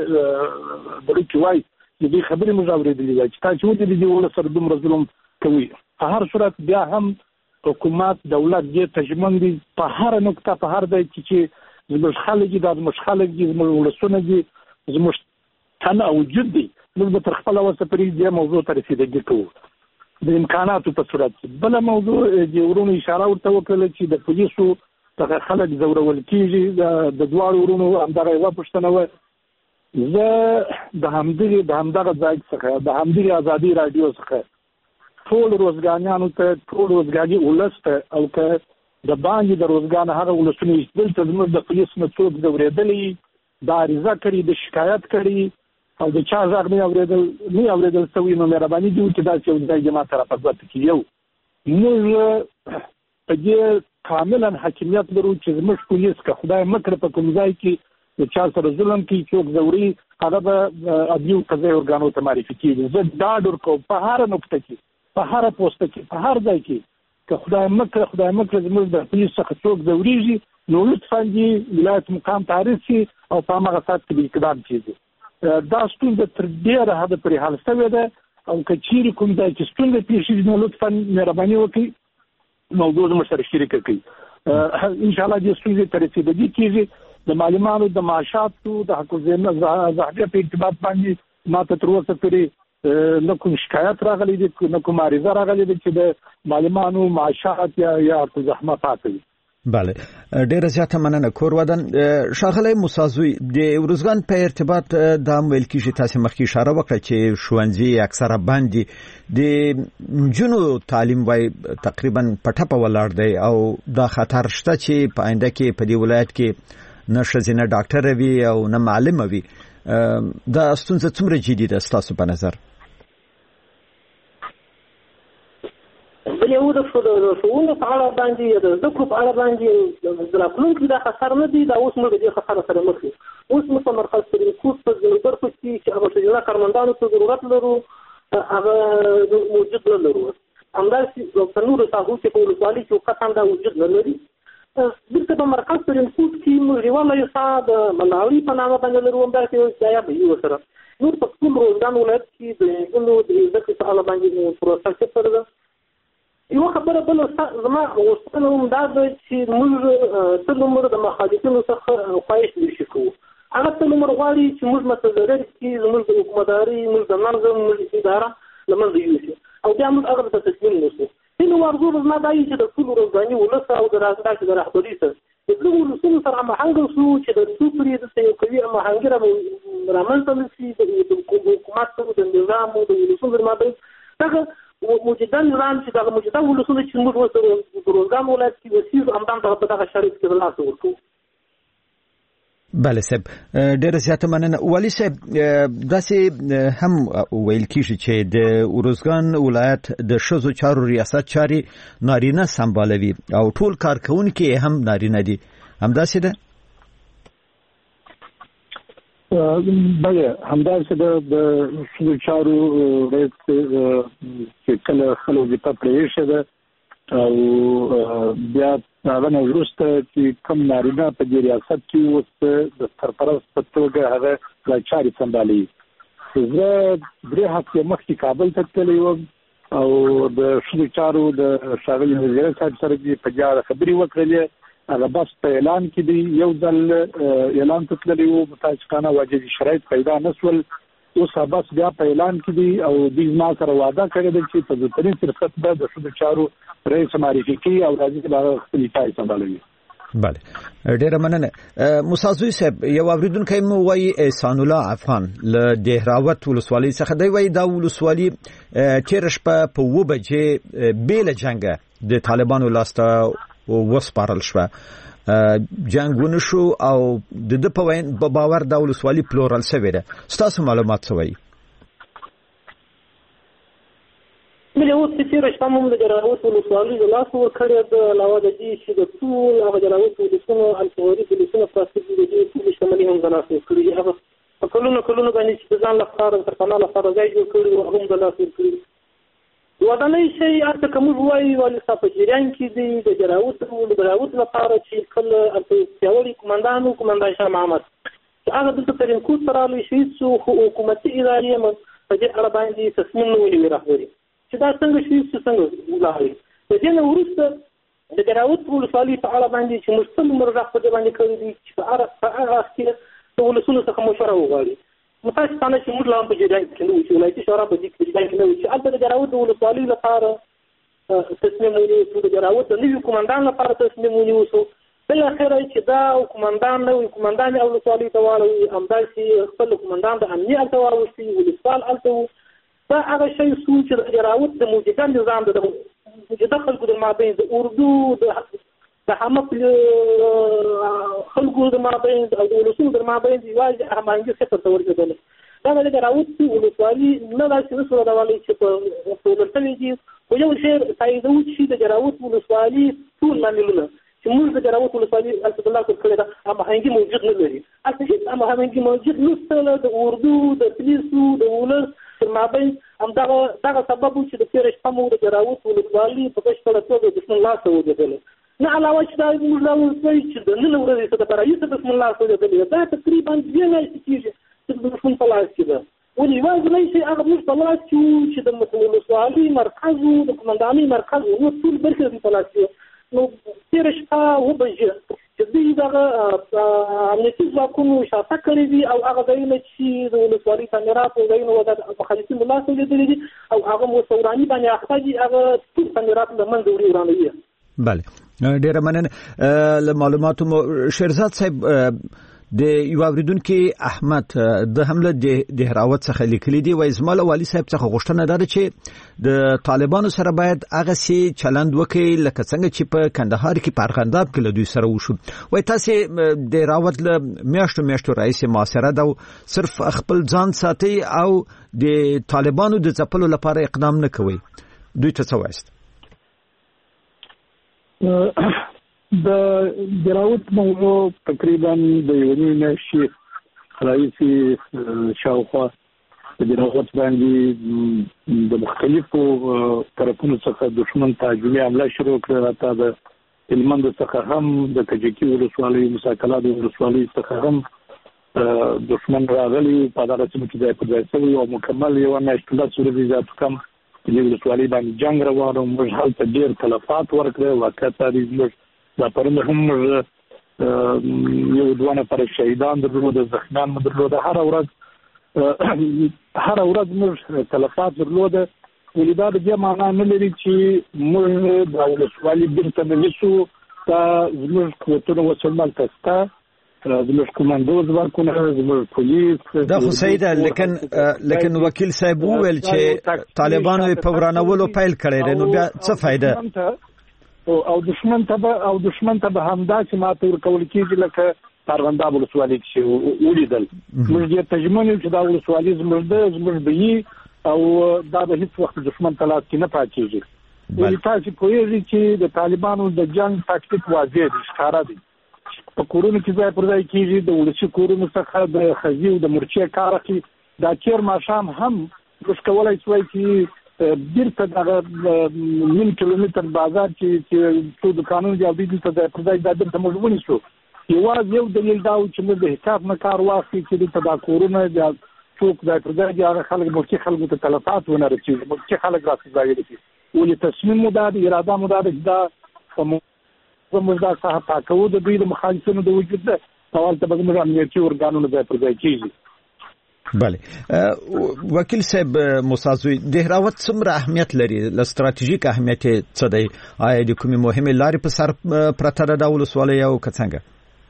بړو کې وایي چې دې خبرې موږ اورېدلې ده چې تا چې ولې د دې ولس سره دومره ظلم کوي. په هر صورت بیا هم حکومت دولت دې تجمن دي په هر نقطه په هر ځای کې چې زموږ خلک دي دا زموږ خلک دي زموږ ولسونه دي زموږ تن او وجود دي. موږ به تر خپله وسه پورې دې موضوع ته رسېدګي کوو د امکاناتو په صورت کې. بله موضوع د ورونو اشاره ورته وکړله چې د پولیسو څخه خلک ځورول کېږي. د دواړو ورونو همدغه یوه پوښتنه وه. زه د همدغه ځای څخه د همدغې ازادي راډیو څخه ټول روزګانیانو ته ټول روزګاني ولس ته او که د باندې د روزګان هغه ولسونه چې دلته زموږ د پولیس نه څوک ځورېدلي دا عریضه کړي د شکایت کړي او د چا غږ نه اورېدل سوي، نو مهرباني دي وکړي داسې یو ځای جماعت سره په ګوته کې یو موږ په دې کاملا حاکمیت لرو چې زموږ پولیس که خدای مکړه په کوم ځای کې د چا سره ظلم کوي څوک ځوري هغه به عدلي قضایي ارګانو ته معرفي کېږي. زه ډاډ ورکوم په هره نقطه کې په هره پوسټه کې په هر ځای کې که خدای مکړه زموږ د پولیس څخه څوک ځورېږي نو لطفا دې ولایت مقام تعریف شي او په هغه سات کې اقدام کیږي. دا ستونزه تر ډېره حده پورې حل شوې ده او که چیرې کوم ځای کې ستونزه پېښ شي نو لطفا مهرباني وکړئ موضوع زموږ سره شریکه کړئ. انشاءالله دې ستونزې ته رسېدګي کیږي. د معلمانو د معاشاتو د حق الزحمه په ارتباط باندې ما ته تر اوسه پورې نه کوم شکایت راغلی دی نه کوم عریضه راغلی دی چې د معلمانو معاشات یا حق الزحمه پاتې. بله ډیره زیاته مننه. کور ودان ښاغلی موسازوی د ارزګان په ارتباط دا ویل کیږي تاسو مخکې اشاره وکړه چې ښوونځي اکثره باندې د نجونو تعلیم وای تقریبا پټه ولاړ دی او دا خطر شته چې په آینده کې په دې ولایت کې نه ښځینه ډاکټر وي او نه معلم وي. دا ستونزه څومره جدي ده ستاسو په نظر؟ یو د ښوونې په اړه باندې د زده کړو په اړه باندې د راتلونکي دا خطر نه دی. دا اوس موږ د دې خطر سره مخ یو. اوس موږ په مرکز سرکوټ په ځینو برخو کې چې هغه ښځینه کارمندانو ته ضرورت لرو هغه موجود نه لرو. همداسې په نورو ساحو کې په ولسوالۍ کې قطعا دا وجود نه لري. دلته په مرکز سرکوټ کې موږ یوه لایحه د مناوري په نامه باندې لرو. همداسې یو ځای به یو سره نور په ټول روزګان ولایت کې د نجونو د زده کړې په اړه باندې پروسه صفر ده. یو خبره بل زما غوښتنه هم دا ده چې موږ تل عمر د مخالفینو څخه خواهش نشو کوو. هغه تل عمر غواړي چې موږ متضرر کړي زموږ د حکومتداري موږ د نظم موږ اداره له منځه یوسي او بیا موږ هغه ته تسلیم نشو. نو ورزور زما دا چې د ټول ورځني ولس او د راځي د رهبري سره د ټول ولسونو سره هماهنګ شو چې د څو پرې د یو کوي هماهنګي رامنځته نشي د حکومت سره د نظام او د ولسونو درمابین څنګه موجوده نظام چې دا موجوده ولسونه چې موږ ورسره د روزګان ولایت کې وسیږ همدان په دغه شریک کې لاس ورکو. بله صاحب ډیره زیاته مننه. والي صاحب داسې هم ویل کیږي چې د روزګان ولایت د ښځو چارو ریاست چاري نارینه سمبالوي او ټول کارکونکي هم نارینه دي. همداسې ده؟ بله همداسې د ښځو چارو رئیس چې کله خپله وظیفه پرېښې ده او بیا هغه نه وروسته چې کوم نارینه په دې ریاست کې اوس د سرپرست په توګه هغه چارې سمبالوي. زه 3 هفتې مخکې کابل ته تللی وم او د ښځو چارو د ښاغلي وزیر صاحب سره په دې اړه خبرې وکړلې. هغه بس په اعلان کې دی یو ځل اعلان تللی وو متاسفانه واجبي شرایط پیدا نه شول. اوس بس بیا په اعلان کې دی او دوی ما سره وعده کړې ده چې په ځینې فرصت به د ښځو چارو رئیس معرفي کوي او راځي چې هغه خپل چارې سمبالوي. بله ډیره مننه. موسازوی صاحب یو اوریدونکی مو وایي احسان الله افغان له دهراوت ولسوالۍ څخه دی وایي دا ولسوالي تېره شپه په 2 بجې بې له جنګه د طالبانو لاسته وسپارل شوه. جنګ ونه شو او د په باور د ولسوالۍ پلورل شوې ده. ستاسو معلومات څه وایي؟ ملي اوس چې تېره شپه موږ د جلاوت ولسوالۍ د لاسه ورکړې ده علاوه د دې چې د ټول هغه جلاوت ولسونو الفوري ولسونه پاسې د دې ټول شتمنۍ هم د لاسه ورکړي دي. هغه په کلونو باندې چې د ځان لپاره د سرپناه لپاره ځای جوړ کړي او هم د لاسه ورکړي. ودانۍ شي هلته که موږ وایو والي صاحب په جریان کې دی د جلاوت لپاره چې کله هلته پیاوړي قومندان شاه محمد چې هغه دلته ترینکوټ ته راغلی شهید شو خو حکومتي ادارې په دې اړه باندې تصمیم نه ونیوي رهبري چې دا څنګه شهید شو څنګه ولاړی. د دې نه وروسته د جلاوت ولسوالۍ په اړه باندې چې موږ ټول عمر غږ په دې باندې کړی دی چې په هغه کې د ولسونو څخه مشوره وغواړي. متاسفانه چې موږ لا هم په جریان کې نه وو چې ولایتي شورا په دې کې جریان کې نه وو چې هلته د جلاوت ولسوالۍ لپاره تصمیم ونیوسو د جلاوت د نوي قومندان لپاره تصمیم ونیوسو. بالاخره چې دا قومندان نوي قومندان ولسوالۍ ته واړوي همداسې خپل قومندان د امنیې هلته واوښتي ولسوال هلته وو. دا هغه شی شو چې د جلاوت د موجوده نظام د موجوده خلکو د مابین د اردو د همه خلکو د مابین او د ولسونو د مابین یوازې هماهنګي صفر ته ورسېدله. دا د جلاوت ولسوالۍ نه داسې نه شوه راوړلی چې په ټولل شوي دي. خو یو شی تاییدوو چې د جلاوت ولسوالۍ ټول لاملونه چې موږ د جلاوت ولسوالۍ هلته د لاسه ورکړې ده هماهنګي موجود نه لري. هلته هېڅ هماهنګي موجود نشته د اردو د پولیسو د ولس تر مابین همدغه سبب و چې د تېره شپه مو د جراوت ولسوالي په بشپړه توګه د دښمن لاسته ولوېدله نه علاوه چې دا موږ دا ولسوالي چې د نن ورځې څخه د رئیس د دښمن لاسته ولوېدلې دا تقریبا 2 میاشتې کېږي چې د دښمن په لاس کې ده ولې یوازې شی هغه موږ په لاس کې وو چې د ولسوالي مرکز و د قمندانۍ مرکز و نو ټول برخې په لاس کې نو تېره شپه 9 بجې چې دوی دغه امنیتي ځواکونو شاته کړي دي او هغه ځایونه چې د ولسوالي تعمیرات او ځایونه د مخالفینو له لاسه لیدلي دي او هغه مستوراني باندې اخته دي هغه ټول تعمیرات له منځه وړي ورانوي. بله ډېره مننه. له معلوماتو شیرزاد صاحب د یو اوریدونکو احمد د حمله د دهراوت څخه لیکلي دی وای زموږ والي صاحب څخه غوښتنه ده چې د طالبانو سره باید هغه سي چلند وکړي لکه څنګه چې په کندهار کې په ارغنداب کې له دوی سره وشو. وای تاسو د دهراوت له میاشتو رئیس محاصره ده صرف خپل ځان ساتي او د طالبانو د ځپلو لپاره اقدام نه کوي. دوی ته څه وایست؟ د دراوت موضوع تقریبا د یو میاشتې رئیس شاوخوا د دراوت باندې د مختلفو طرفونو څخه دښمن ته هجومي حمله شروع کړه. راته د هلمند څخه هم د کجکي ولسوالۍ مساکلات ولسوالۍ څخه هم دښمن راغلی په دغه سیمه کې ځای پر ځای شوی او مکمل یو میاشت له څلور زیات کم د ولسوالۍ باندې جنگ روان و. موږ هلته ډېر تلفات ورکړل واقع تاریخ دا پرنده هم یو 2 نفر شهیدان درلود زخمیان درلود. هر ورځ موږ تلفات درلود ولې دا د دې معنا نه لري چې موږ د ولسوالۍ بیرته نلیسو دا زموږ قوتونه وسلمال تسته زموږ کمانډوز ورکونه زموږ پولیس دا خو صحیح ده لیکن وکیل صاحب وویل چې طالبانو په ورانولو پیل کړی دی نو بیا څه فائدہ او دښمن ته به همدا چې ماته ورکول کېږي لکه ارغنداب ولسوالۍ کې ولیدل. موږ دې تجمن چې دا ولسوالۍ زموږ به او دا به هیڅ وخت دښمن ته لاس کې نه پاتېږي. ولې تاسو پوهیږئ چې د طالبانو د جنگ تاکتیک واضح دي ښکاره دي. په کورونو کې ځای پر ځای کېږي د ولسي کورونو څخه د خزي او د مرچې کار اخلي. دا تېر ماښام هم موږ کولی شوای چې بیرته دغه 1 کیلومتر بازار چې څو دکانونه دي او دوی دلته ځای پر ځای دا بیرته موږ ونیسو. یوازې یو دلیل دا و چې موږ د حساب نه کار واخلي چې دلته دا کورونه څوک ځای پر ځای دي هغه خلک ملکي خلکو ته تلفات ونه رسېږي ملکي خلک راڅځایلي دي. ولې تصمیم مو دا د اراده مو دا ده چې دا موږ دا ساحه پاکو د دوی د مخالفینو د وجود ده او هلته به زموږ امنیتي ارګانونه ځای پر ځای کېږي. بله وکیل صاحب موسازوی دهراوت څومره اهمیت لري له ستراتیژیک اهمیت څه دی؟ آیا د کومې مهمې لارې په سر پرته ده د ولسوالۍ او که څنګه؟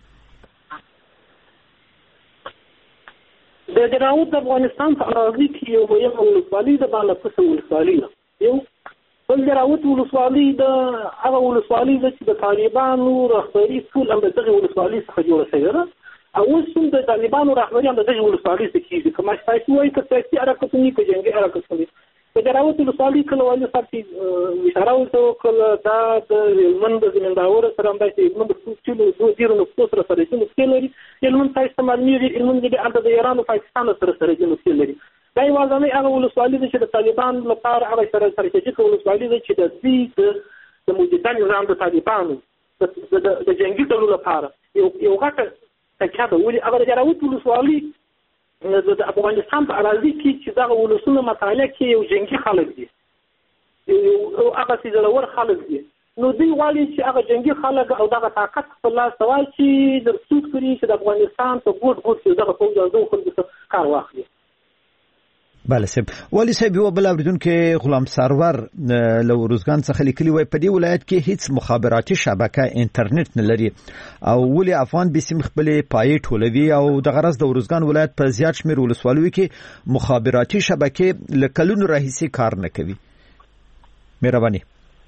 د دهراوت د افغانستان په اراضي کې یو مهمه ولسوالۍ ده بالفسه ولسوالۍ ده. یو بل دهراوت ولسوالۍ د هغه ولسوالۍ ده چې د طالبانو رهبري ټول هم د دغې ولسوالۍ څخه جوړه شوې ده او اوس هم د طالبانو رهبري هم د دغې ولسوالۍ څخه کېږي. که مشترکي وایي که سیاسي حرکتونه وي که جنګي حرکتونه وي. د دهراوت ولسوالۍ کله والي صاحب چې اشاره ورته وکړه دا د هلمند د زمینداوره سره همداسې هلمند د ډېرو نقطو سره سرحدي نقطې لري. هلمند ښایسته معلومېږي هلمند هلته د ایران او پاکستان سره سرحدي نقطې لري. دا یوازینۍ هغه ولسوالۍ ده چې د طالبانو لپاره هغه ستراتیژیکه ولسوالۍ ده چې د دوی د موجوده نظام د طالبانو د جنګي ډلو لپاره یو غټه تکیه ده. ولې هغه د دهراوت ولسوالۍ د افغانستان په اراضي کې چې دغه ولسونه مطالعه کې یو جنګي خلک دي او هغه زړور خلک دي نو دوی غواړي چې هغه جنګي خلک او دغه طاقت په لاس واچي د څوک کړي چې د افغانستان په ګوټ کې دغه پوځ او خلکو کار واخلي. بله صاحب والی صاحب یو بل اوریدونکو غلام سرور له روزګان څخه لیکلي وای په دې ولایت کې هیڅ مخابراتي شبکه انټرنیټ نه لري او ولې افغان بسم خپل پای ټولوي او د غرض د روزګان ولایت په زیات شمیر ولسوالۍ کې مخابراتي شبکه لکلونو راهیسي کار نه کوي. مهرباني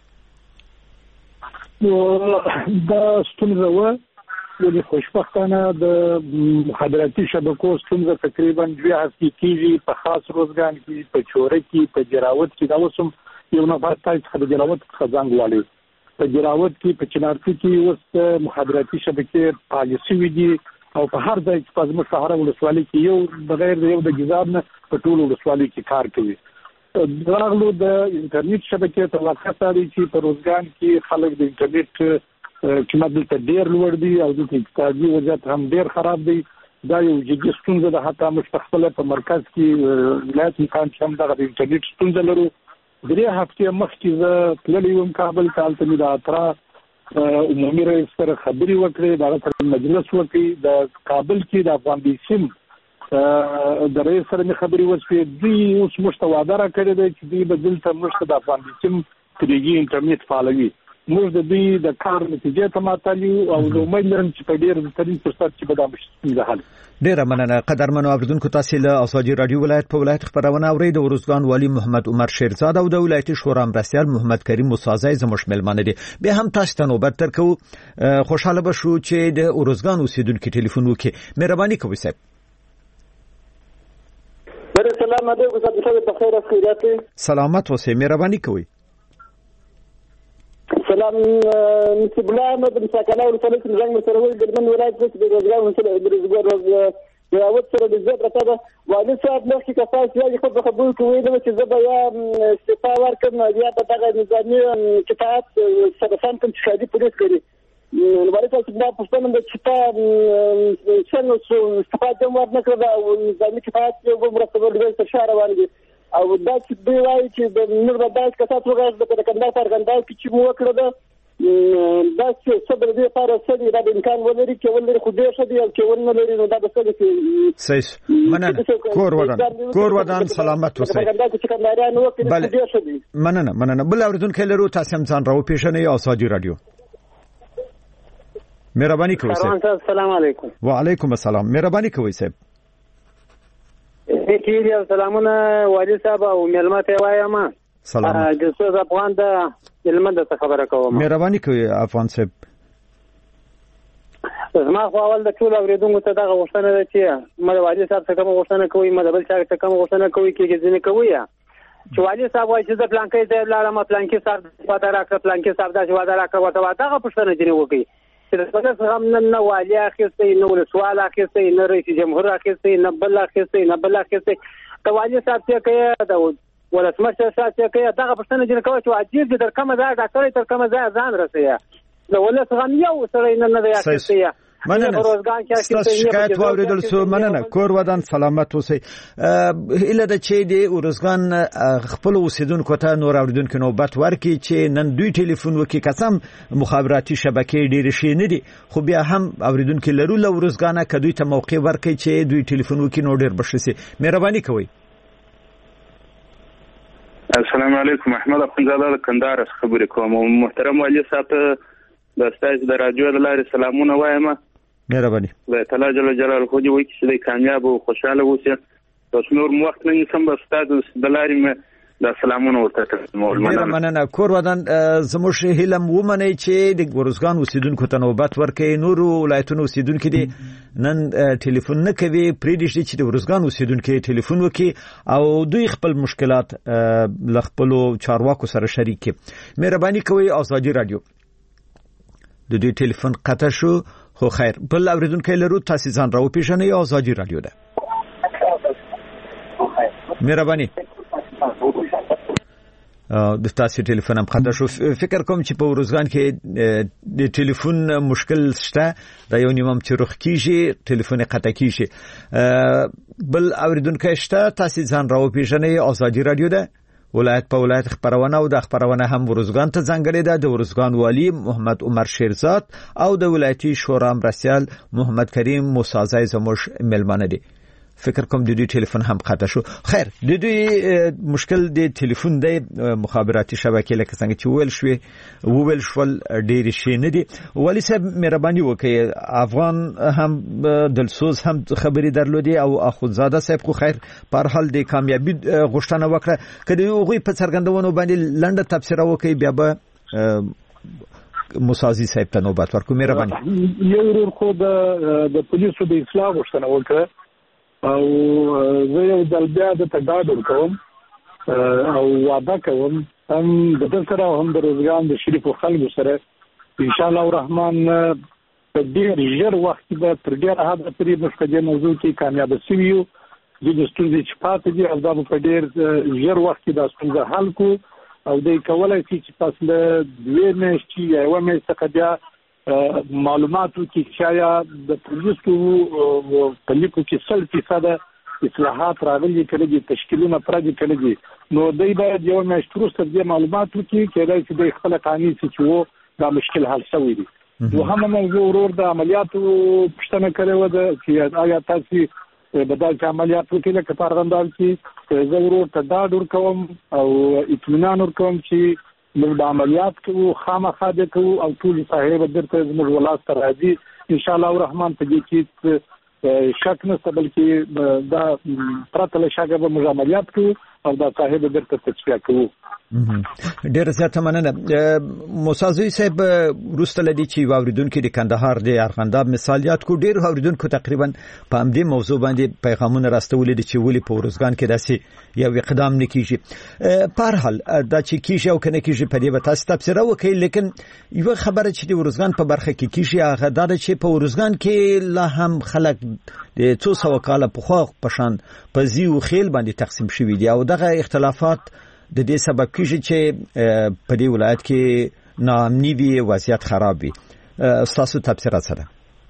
دا ستونزه و ولې خوشبختانه د مخابراتي شبکو ستونزه تقریبا 2 هفتې کېږي په خاص روزګان کې په چوره کې په جراوت کې دا اوس هم یو نفر څخه د جراوت څخه زنګ والی په جراوت کې په چنارتي کې اوس مخابراتي شبکې پالیسي وي دي او په هر ځای کې په زموږ سهار ولسوالۍ کې یو بغیر د یو د ګزاب نه په ټول ولسوالۍ کې کار کوي. دغلو د انټرنیټ شبکې ته وخت لري چې په روزګان کې خلک د انټرنیټ قیمت ته ډیر لوړ دي او د اقتصادي وضعیت هم ډیر خراب دی. دا یو جدي ستونزه ده. حتی موږ خپل په مرکز کې ولایت مکان چې هم دغه د انټرنیټ ستونزه لرو. 3 هفتې مخکې زه تللی وم کابل ته، هلته مې د اترا عمومي رئیس سره خبرې وکړې، دغه سره مجلس وکړي. د کابل کې د افغان بیسیم د رئیس سره مې خبرې وشوې. دوی اوس موږ ته وعده راکړې ده چې دوی به دلته موږ ته د افغان بیسیم 3G انټرنیټ فعالوي. موږ د دوی د کار نتیجې ته ماتلو او زه امید لرم چې په ډېر ترین فرصت کې به دا مشکل حل. ډیره مننه قدرمنو اوریدونکو. تاسو له ازادي رادیو ولایت په ولایت خبرونه اورئ. د ورزګان والی محمد عمر شیرزاد او د ولایتي شورا مرستیال محمد کریم موسازی زموږ ملمانه دي. بیا هم تاسو ته نوبت درکو. خوشاله بشو چې د ورزګان اوسیدونکو ټلیفون وکړي. مهرباني کوئ صاحب. سلام علیکم صاحب، بخیر خیریت. سلامت اوسئ، مهرباني کوئ. سلام مسیح الله نو د مساکله ورسره چې زنګ سره وي د من ولایت د روزګار مسله د روزګار راوت سره د زړه راته ده. والي صاحب نو چې تاسو یې خو خبرو کوي نو چې زه یا استفا ورکړم یا په دغه نظامي کتاب سره سم کوم چې شادي پولیس کوي. والي صاحب دا پښتنه د چې څنګه استفاده ورنکړه او نظامي کتاب یو مرتبه د شهر باندې او دا چې دی وايي چې د نور بداش کسات وګړي د کندهار څرګنداو چې مو وکړه ده دا چې صبر دې لپاره سړي دا امکان ولري چې ولري خو دې شدي او چې ونه لري نو دا به څه صحیح. مننه کور ودان سلامت اوسئ. مننه بل اوریدونکو لرو. تاسو هم ځان راو پیژنئ. ازادي رادیو مهرباني کوئ صاحب. السلام علیکم. وعلیکم السلام. مهرباني کوئ صاحب. کیږي سلامونه والي صاحب او ملمته وایم. سلام. د څه افغان د علم د خبره کوم. مهرباني کوئ افغان صاحب. زما خو اول د ټول اوریدونکو ته دغه غوښتنه ده چې مله والي صاحب څخه کوم غوښتنه کوي، مله بل څخه کوم غوښتنه کوي کې ځینې کوي چې والي صاحب وايي چې د پلانکې ته لاړم، پلانکې صاحب وعده راکړه، پلانکې صاحب دا وعده راکړه، وته دغه پښتنه جنې وکي چې د هم نه والي اخیستې، نه ولسوال اخیستې، نه رئیس جمهور اخیستې، نه بل اخیستې، نه بل اخیستې. ته والي صاحب چې کوي د ولسمشر صاحب چې کوي دغه پښتنه جنې کوي چې عجیب دي، تر کومه ځای ډاکټر تر کومه ځای ځان رسېږي د ولس غم یو سره نه دی اخیستې. مننه ستاسو شکایت واوریدل سو. مننه کور ودان سلامت اوسئ. اله د چې د ورزګان خپل اوسیدونکو ته نور اوریدونکو نوبت ورکړي چې نن دوی ټلیفون وکړي. قسم مخابراتي شبکې ډېر شي نه دي خو بیا هم اوریدونکو لرو له ورزګان کدوې ته موقع ورکړي چې دوی ټلیفون وکړي نو ډېر بشسي. مهرباني کوئ. السلام علیکم. احمد اخونزاده د کندهار خبرې کوم. محترم والي صاحب د ستاسو د رادیو د لارې سلامونه وایم. مهرباني. د تعالی جل جلاله خو دې وایي چې د کامیاب او خوشاله اوسئ. تاسو نور وخت نه سم به ستاسو د لارې د سلامونه ورته مننه. کور ودان زموږ هیلم ومنئ چې د ورزګان اوسیدونکو ته نوبت ورکړي. نور ولایتونو اوسیدونکو دي نن ټلیفون نه کوي، پریږدي چې د ورزګان اوسیدونکو ټلیفون وکړي او دوی خپل مشکلات له خپل چارواکو سره شریک کړي. مهرباني کوئ. ازادي رادیو د دوی ټلیفون قطع شو خو خیر. بل اوریدونکو لرو. تاسو ځان راو پیژنئ. ازادي رادیو ده. مهرباني. د تاسو ټلیفون هم قطع شو. فکر کوم چې په ورزګان کې د ټلیفون مشکل شته. دا یو نیمم چې رخ کیږي ټلیفون قطع کیږي. بل اوریدونکو شته. تاسو ځان راو پیژنئ. ازادي رادیو ده. ولایت په ولایت خبرونه او د خبرونه هم ورزګان ته ځانګړې ده. د ورزګان والی محمد عمر شیرزاد او د ولایتي شورا مرستیال محمد کریم موسازی زموږ ملمانه دي. فکر کوم د دوی ټلیفون هم قطع شو. خیر د دوی مشکل د ټلیفون دی مخابراتي شبکې لکه څنګه چې وویل شول ډېر شي نه دي. والي صاحب مهرباني وکړئ. افغان هم دلسوز هم خبرې درلودي او اخوندزاده صاحب خو خیر په هر حال د کامیابی غوښتنه وکړه. کله هغوی په څرګندونو باندې لنډه تبصره وکړي بیا به موسازی صاحب ته نوبت ورکړو. مهرباني. یو ورور خو د پولیسو د اصلاح غوښتنه وکړه او زه یو ځل بیا د ډاډ ورکوم او وعده کوم هم د سره هم د روزګان د شریفو خلکو سره ان شاء الله الرحمن په ډېر ژر وخت کې به تر ډېره حده پورې موږ په دې موضوع کې کامیابه شوي یو. ځینې ستونزې چې پاتې دي دا به په ډېر ژر وخت کې دا ستونزه حل کړو او دی کولی شي چې پس له 2 میاشتې یا 1 میاشت څخه بیا معلوماتو کې شاید د پولیسو په لیکو کې 100% اصلاحات راغلي کله چې تشکیلونه پردي کله چې نو دی باید 1 میاشت وروسته د معلوماتو کې کېدای شي د خپل قانوني چې دا مشکل حل شوی دی. دوهمه موضوع ورور د عملیاتو پوښتنه کړې وه چې آیا تاسو به دا عملیات وکړي لکه په ارغنداب کې زه ورور ته ډاډ ورکوم او اطمینان ورکوم چې موږ د عملیات کوو خامخا دې کوو او ټول ساحې به درته زموږ ولاس ته راځي انشاءالله الرحمن. په دې کې شک نشته بلکې دا پرته له شکه به موږ عملیات کوو او دا ساحې به درته تصفیه کوو. ډېر زیاته مننه موسی زوی صاحب. وروسته له دې چې واوریدونکو د کندهار د ارغنداب مثال یاد کو ډېر واوریدونکو تقریبا په همدې موضوع باندې پیغامونه راستولي دي چې ولې په ورزګان کې داسې یو اقدام نه کیږي. په هر حال دا چې کیږي او کنه کیږي په دې به تاسو تبصره وکړئ، لیکن یو خبره چې د ورزګان په برخه کې کیږي هغه دا چې په ورزګان کې لا هم خلک د 200 کاله پخوا په شان په زیو خیل باندې تقسیم شوي دي او دغه اختلافات د دې سبب کیږي چې په دې ولایت کې ناامني وي، وضعیت خراب وي. تاسو تبصره سره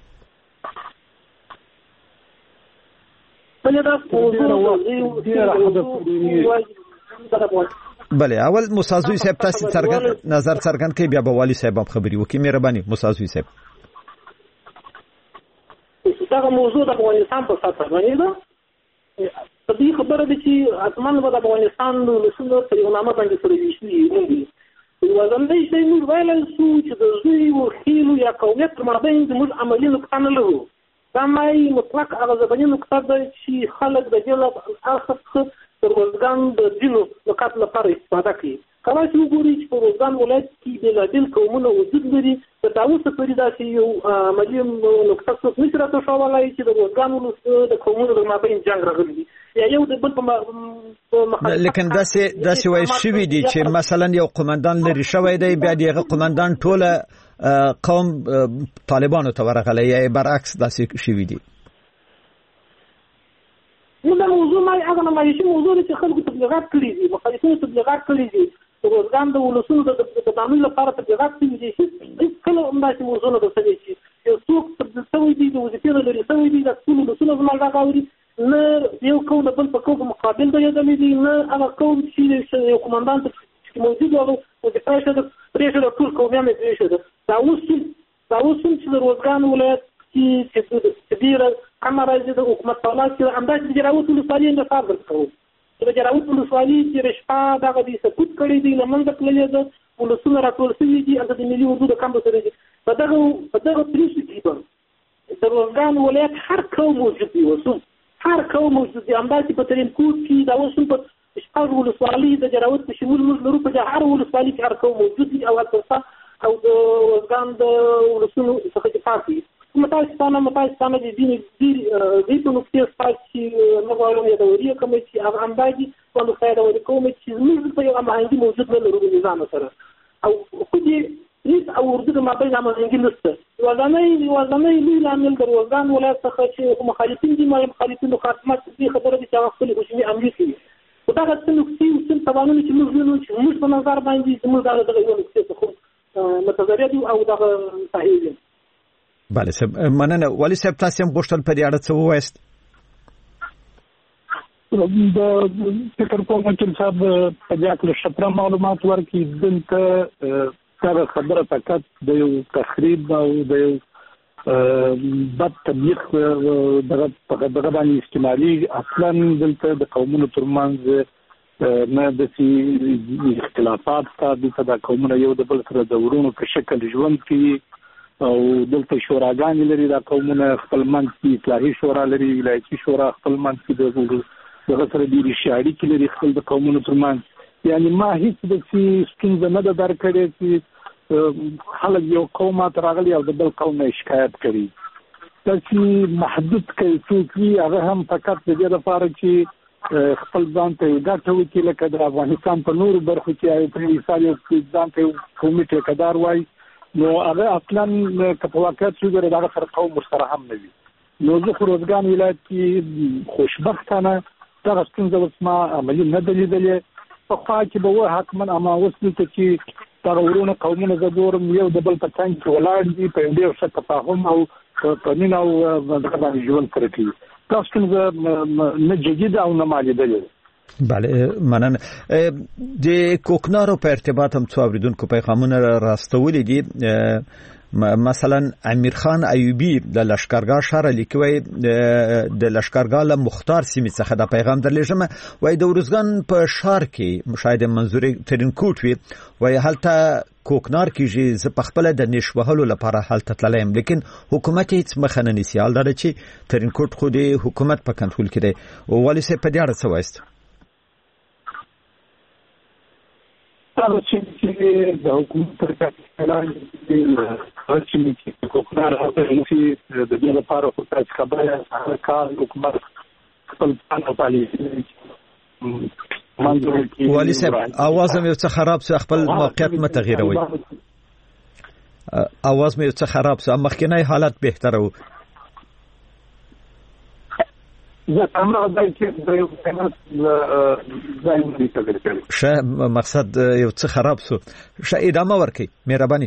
بله اول موسی زوی صاحب تاسو نظر څرګند کړئ، بیا به والي صاحب هم خبري وکړي. مهرباني موسی زوی صاحب. دا موضوع د افغانستان په سطح باندې ده. په دې خبره ده چې اتمن به د افغانستان ولسونو په یو نامه باندې سره ویشلي دي. وزنده شي موږ ویل شو چې د زوی او خیلو یا قومیت په مابین زموږ عملي نقطه نه لرو. دا مای مطلق هغه ځبني نقطه ده چې خلک د دې له اخر د روزګان د دینو نقاط لپاره استفاده کوي. کله چې وګورئ چې په روزګان ولایت کې بېلابېل قومونه وجود لري، د داوود سفري داسې یو عملي نقطه څوک نشي راټولولی چې د روزګان د قومونو د مابین جنګ راغلی دی یا یو د بل په لیکن داسې وایي شوي دي چې مثلا یو قومندان لري شوی دی، بیا د هغه قومندان ټوله قوم طالبانو ته ورغلی، یا برعکس داسې شوي دي. نو دا موضوع هغه نمایشي موضوع دی چې خلکو تبلیغات کړي دي، مخالفینو تبلیغات کړي دي، د روزګان د ولسونو د تضامن لپاره تبلیغات کړي دي. هیڅکله همداسې موضوع نه ده شوې چې یو څوک تبدیل شوی دی، د وظیفې نه لرې شوی دی، د ټول ولسونه زما غږ اوري، نه یو قوم د بل په قوم مقابل درېدلی دي، نه هغه قوم چې یو قومندان چې موجود و وظیفه یې شوه پرېښوده، ټول قومیان یې پرېښوده. دا اوس هم چې د روزګان ولایت چې ډېره کمه راځي د حکومت په لاس کې همداسې د جراوت ولسوالي انتخاب درکوو چې د جراوت ولسوالي تېره شپه دغه دوی سقوط کړی دی، له منځه تللې ده، ولسونه راټول شوي دي، هلته د ملي اردو د کمپ سره دي. په دغه پریشو کې به د روزګان ولایت هر قوم موجود دی، اوس هر قوم موجود دی. همداسې په ترینکوټ کې دا اوس هم په شپږ ولسوالي د جراوت په شمول موږ لرو، په هر ولسوالي کې هر قوم موجود دی او هلته او د روزګان د ولسونو څخه دفاع کوي. متاسفانه د دې په نقطې سپارت چې موږ غواړو یادوري کوم چې هغه همداسې په نقطه یادوري کوم چې زموږ په یو هماهنګي موجود نه لرو د نظام سره او خو دې هیڅ او اردو د مابین هماهنګي نشته. یوازینی لوی لامل د روزګان ولایت څخه چې مخالفین دي، مخالفینو خاتمات دې خبره دي چې هغه خپلې هجومي حملې کوي. خو دغه څه نقطې او څه توانونه چې موږ وینو چې موږ په نظر باندې زموږ دغه یو نقطې څخه متضرر دي او دغه صحیح دي. بله صاحب مننه. والي صاحب تاسو هم غوښتل په دې اړه څه ووایاست؟ د فکر کوم چې صاحب په دې اړه شپره معلومات ورکړي. دلته دا خبره فقط د یو تخریب او د یو بد تبلیغ دغه باندې استعمالي. اصلا دلته د قومونو ترمنځ نه د اختلافات تا دلته د قومونو یو د بل سره د ورونو په شکل ژوند کوي او دلته شوراګانې لري، دا قومونه خپل منځ کې اصلاحي شورا لري، ولایتي شورا خپل منځ کې دغه سره ډېرې ښې اړیکې لري خپل د قومونو ترمنځ. یعنې ما هېڅ داسې ستونزه نه ده درک کړې چې خلک یو قوم ماته راغلي او د بل قوم نه شکایت کوي. داسې محدود کوي څوک وي هغه هم فقط د دې لپاره چې خپل ځان ته یو ګټه وکړي، لکه د افغانستان په نورو برخو چې مثال یو ځان ته یو قومي ټیکهدار وایي نو هغه اصلا په واقعیت کې دا سره قوم مسترهم نه وي. نو زه خو روزګان ولایت کې خوشبختانه دا څنګه وسما عملی نه دلیدلې په خوا کې به حتما اما وسني چې دا ورونه قومونه زدورم یو د بل په څنګه کې ولاړ دي په ډېر ښه تفاهم او په مين او د باندې ژوند کوي. دا څنګه نه جديد او نه مالي دلیل. بله مننه. د کوکنارو په ارتباط هم څو اوریدونکو پیغامونه راستولې دي. مثلا امیر خان ایوبی د لشکرګاه شهر لیکوي د لشکرګاه له مختار سیمې څخه د پیغام درلېږم وای د ورزګان په شهر کې شاید منظوري ترینکوټ وي وای هلته کوکنار کېږي زه په خپل د نش وهلو لپاره هلته تلم لیکن حکومت هیڅ مخه نه نیسي حال دا چې ترینکوټ خو د حکومت په کنټرول کې دی او والی سه په دې اړه څه وایست؟ هغه چې د حکومت پر اعلان دي چې کوکنار هغه چې د دې لپاره خو تاسو خبره هغه کار حکومت خپل پلان پالي. والی صاحب आवाज مې څه خراب شو خپل موقعیت متغیروي. आवाज مې څه خراب شو مخکنی حالت بهتره و. زه امر دای چې د یو کناس ځای ته شه مقصد یو څه خراب شو. شه ادامه ورکړئ مهرباني.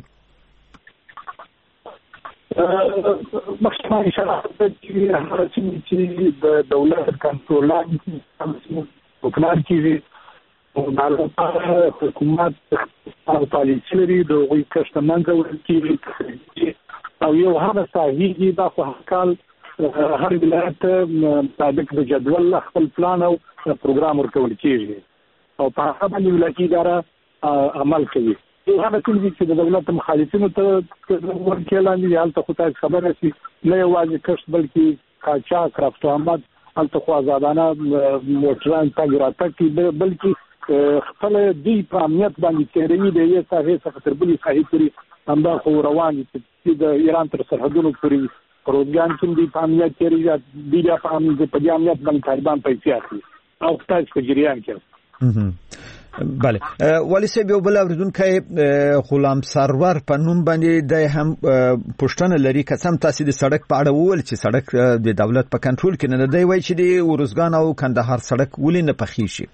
مخکې اشاره چې هغه چې د دولت کنټرول لاندې کوکنار کې او د حکومت او پالیسي لري د غوي کشتمنځ ورکی او یو هغه صحیح دا خو حقال هر ولایت مطابق د جدول خپل پلان او پروګرام ورکول کیږي او په هغه باندې ولایتي اداره عمل کوي. یو هغه چې د دولت مخالفینو ته ورکړل دي حالت خو تاسو خبره شي نه یوازې کښ بلکې قاچاق کرافت احمد حالت خو آزادانه موټران تاګ راتګ بلکې خپل دی په امنیت باندې تیرې دی یې صحیح څخه تر بلې صحیح پوری همدا خو روان دي چې د ایران تر سرحدونو پورې روزګان کې دی په امنیت تیرې دی د په امنیت باندې طالبان پیسې اخلي او تاسو په جریان کې. بله والی صاحب یو بل اوریدونکو غلام سرور په نوم باندې د هم پښتنه لري قسم تاسو د سړک په اړه وول چې سړک د دولت په کنټرول کې نه دی وای چې د ورزګان او کندهار سړک ولې نه پخې شي.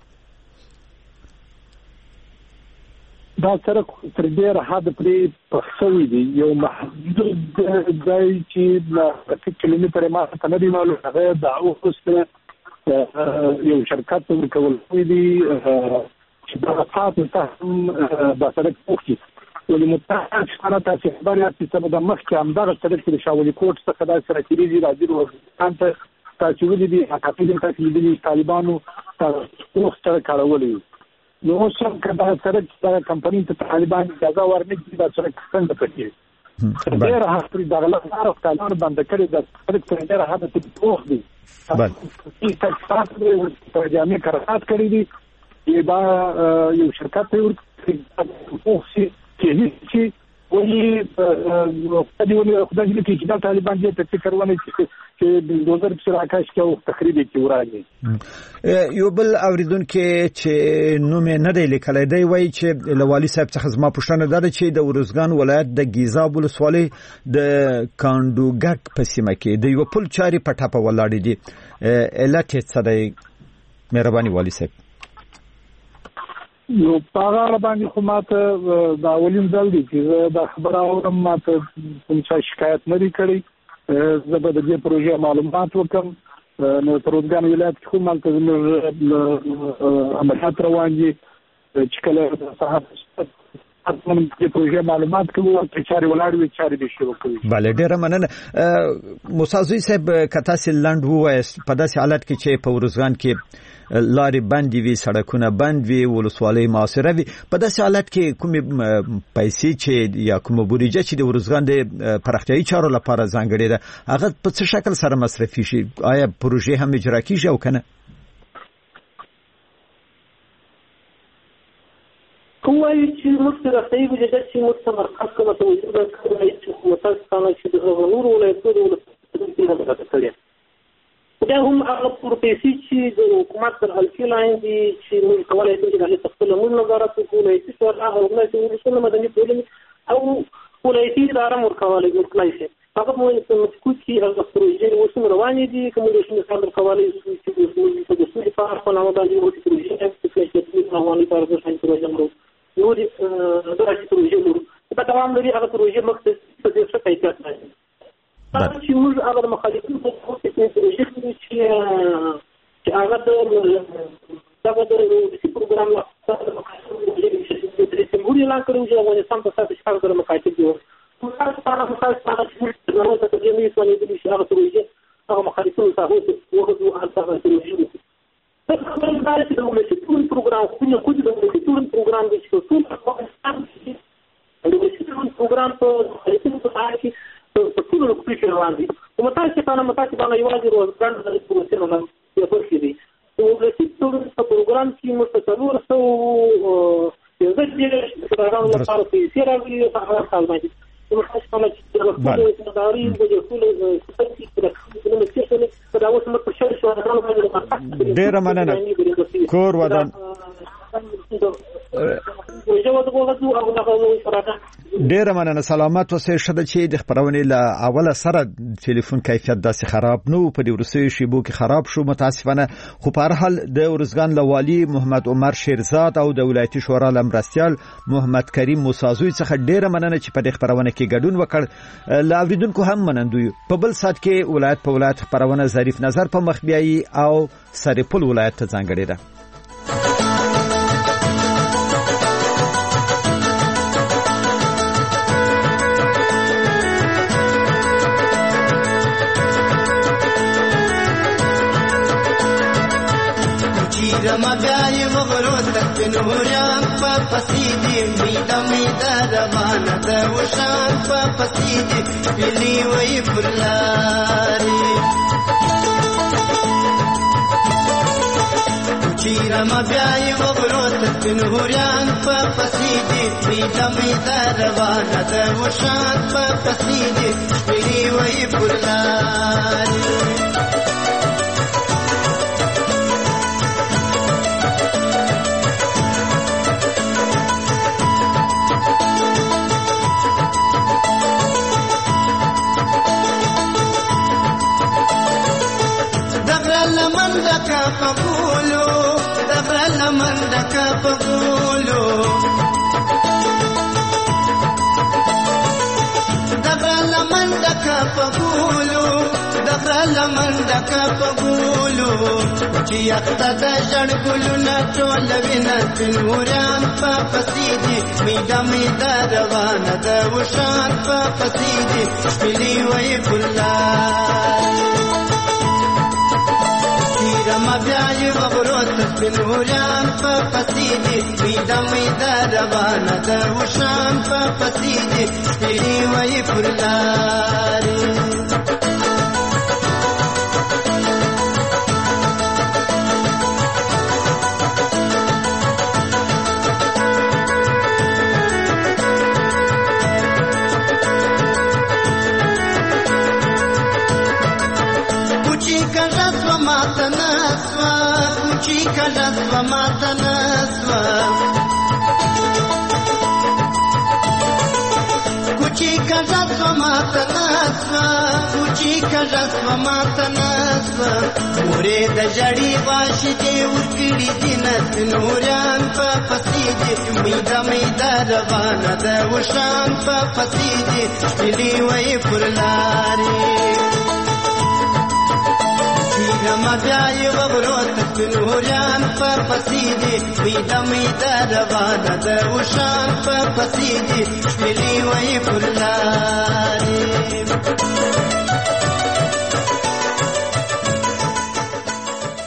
دا سړک تر ډېر حد پرې پخښوي دی یو محدود ځای چې 1 کیلومتر ما ته نه دی معلوم هغه د اوس یو شرکت ورکول دي چې د خاطر ته د سړک پوښتنه ولې متحد شرکت تاسو خبرې چې د مخکې همدغه سړک د شاولي کوټ څخه د سره کېږي راځي ورته تاسو ولې دي حقیقت تاسو د طالبانو تاسو سره کارولې نو څنګه دا سړک د کمپنۍ ته طالبان اجازه ورنکړي دا سړک څنګه پکې ډېر هڅې د غلطو کارونو باندې کړې د سړک تر ډېر حد ته پوښ دي. بله تاسو په جامع قرارداد کړی دی دا یو شرکت ورته چې وایي په دې خدای دې کې چې طالبان دې ته فکر ونه چې د 2000 راکاش کې او تخریب کې ورانه. یو بل اوریدونکو چې نوم نه دی لیکلی دی وایي چې لوالي صاحب څخه زما پوښتنه ده چې د ورزګان ولایت د ګیزاب ولسوالۍ د کاندوګک په سیمه کې د یو پل چاري په ټاپه ولاړې دي علت یې څه دی مهرباني والي صاحب؟ نو پاغه باندې خو ماته دا ولیم ځل دي چې دا خبره اورم ماته کوم څه شکایت نه لري کړی زه به د دې پروژې معلومات وکم نو پروګرام ولایت کې کوم مالته عملیات روان دي چې کله صحافت اتمن د پروژې معلومات کوو چې چاري ولاړ وي چاري به شروع کوي. بله ډیره مننه موسی زوی صاحب کتا سي لاند وایس په داسې حالت کې چې په ورزګان کې لارې بندې وي سړکونه بند وي ولسوالۍ معاصره وي په داسې حالت کې کومې پیسې چې یا کومه بودیجه چې د ورزګان د پراختیایي چارو لپاره ځانګړې ده هغه په څه شکل سره مصرفي شي آیا پروژې هم اجرا کیږي او کنه؟ کومای چې مسترخی بودیجه چې مستمرکز کړه ته وایي چې حکومت ستانه چې د نور ولایتونو ولایتونو ته دا هم هغه پروسې چې د حکومت تر حلقې لاندې چې موږ کولای شو چې د خپل امور نظارت وکړو چې هغه نه چې ورسره مدني ټولنې او ولایتي اداره ورکولای شي هغه مو مسکوت کې هغه پروژې اوس روانې دي کوم د شنو څنګه کولای شي چې د سولې په اړه په نامه باندې یو پروژې چې روانې پر ځای پروژې مرو یو د دغه پروژې مرو په دوام لري هغه پروژې مختص په دې څه کیفیت لري چې موږ هغه مخالفین په پروژې چې هغه د پروګرام لا جمهوریت اعلان کړی چې افغانستان په ساده شکل سره مخاطب دی هغه مخالفینو ته ډېره مننه کور ودان ډېره مننه سلامت اوسئ ښه ده چې د خپرونې له اوله سره ټلیفون کیفیت داسې خراب نه و په دې وروستیو شیبو کې خراب شو متاسفانه خو په هر حال د ارزګان له والي محمد عمر شیرزاد او د ولایتي شورا له مرستیال محمد کریم موسازوی څخه ډېره مننه چې په دې خپرونه کې ګډون وکړ له اوریدونکو هم منندوی په بل ساعت کې ولایت په ولایت خپرونه ظریف نظر په مخ بیایي او سرپل ولایت ته ځانګړې ده رمضان مغرور تنوران په پسیدي میدا روانه ده وشان په پسیدي بلی وی پرلاري چې رمضان مغرور تنوران په پسیدي میدا روانه ده وشان په پسیدي بلی وی پرلاري چې یخته د ژړ ګلونه ټول وینه تنوران په پسیدي میدا روانه ده وشان په پسیدي شپلي وی ګلان تیرمه بیای وغروت تنوران په پسیدي میدا روانه ده وشان په پسیدي شپلي وی ګلان مورې د جړې باشي دې ورکړي دي نوران په پسیدي میدا روانه ده وشان په پسیدي شپلي وی پرلاري تیرمه بیای وغروت تنوران په پسیدي میدا روانه ده وشان په پسیدي شپلي وی پرلاري